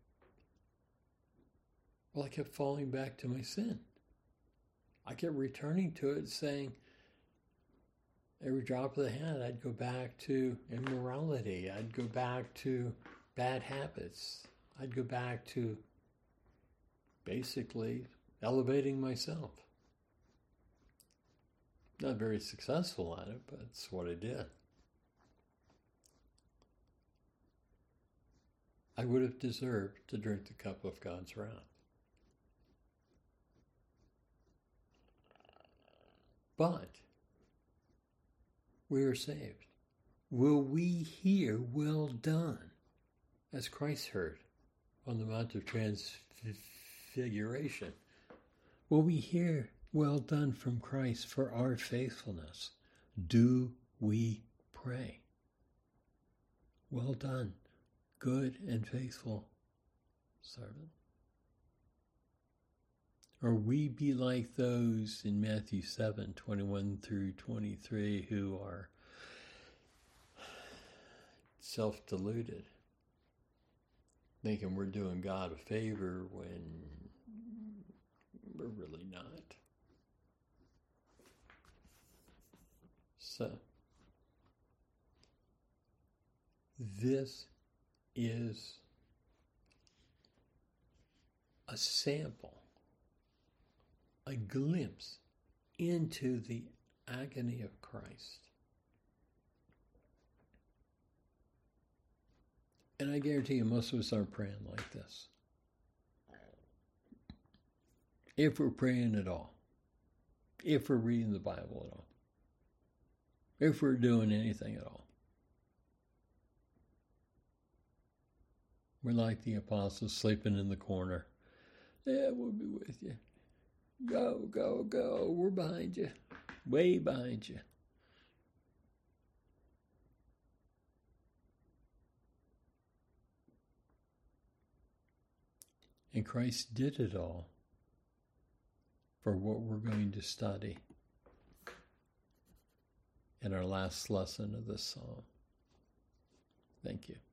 Well, I kept falling back to my sin. I kept returning to it, saying, every drop of the hat, I'd go back to immorality. I'd go back to bad habits. I'd go back to basically elevating myself. Not very successful at it, but it's what I did. I would have deserved to drink the cup of God's wrath. But we are saved. Will we hear, well done, as Christ heard on the Mount of Transfiguration? Will we hear, well done from Christ for our faithfulness? Do we pray? Well done, good and faithful servant. Or we be like those in Matthew seven, twenty-one through twenty-three who are self-deluded, thinking we're doing God a favor when we're really not. So, this is a sample, a glimpse into the agony of Christ. And I guarantee you most of us aren't praying like this. If we're praying at all. If we're reading the Bible at all. If we're doing anything at all. We're like the apostles sleeping in the corner. Yeah, we'll be with you. Go, go, go. We're behind you. Way behind you. And Christ did it all for what we're going to study in our last lesson of this psalm. Thank you.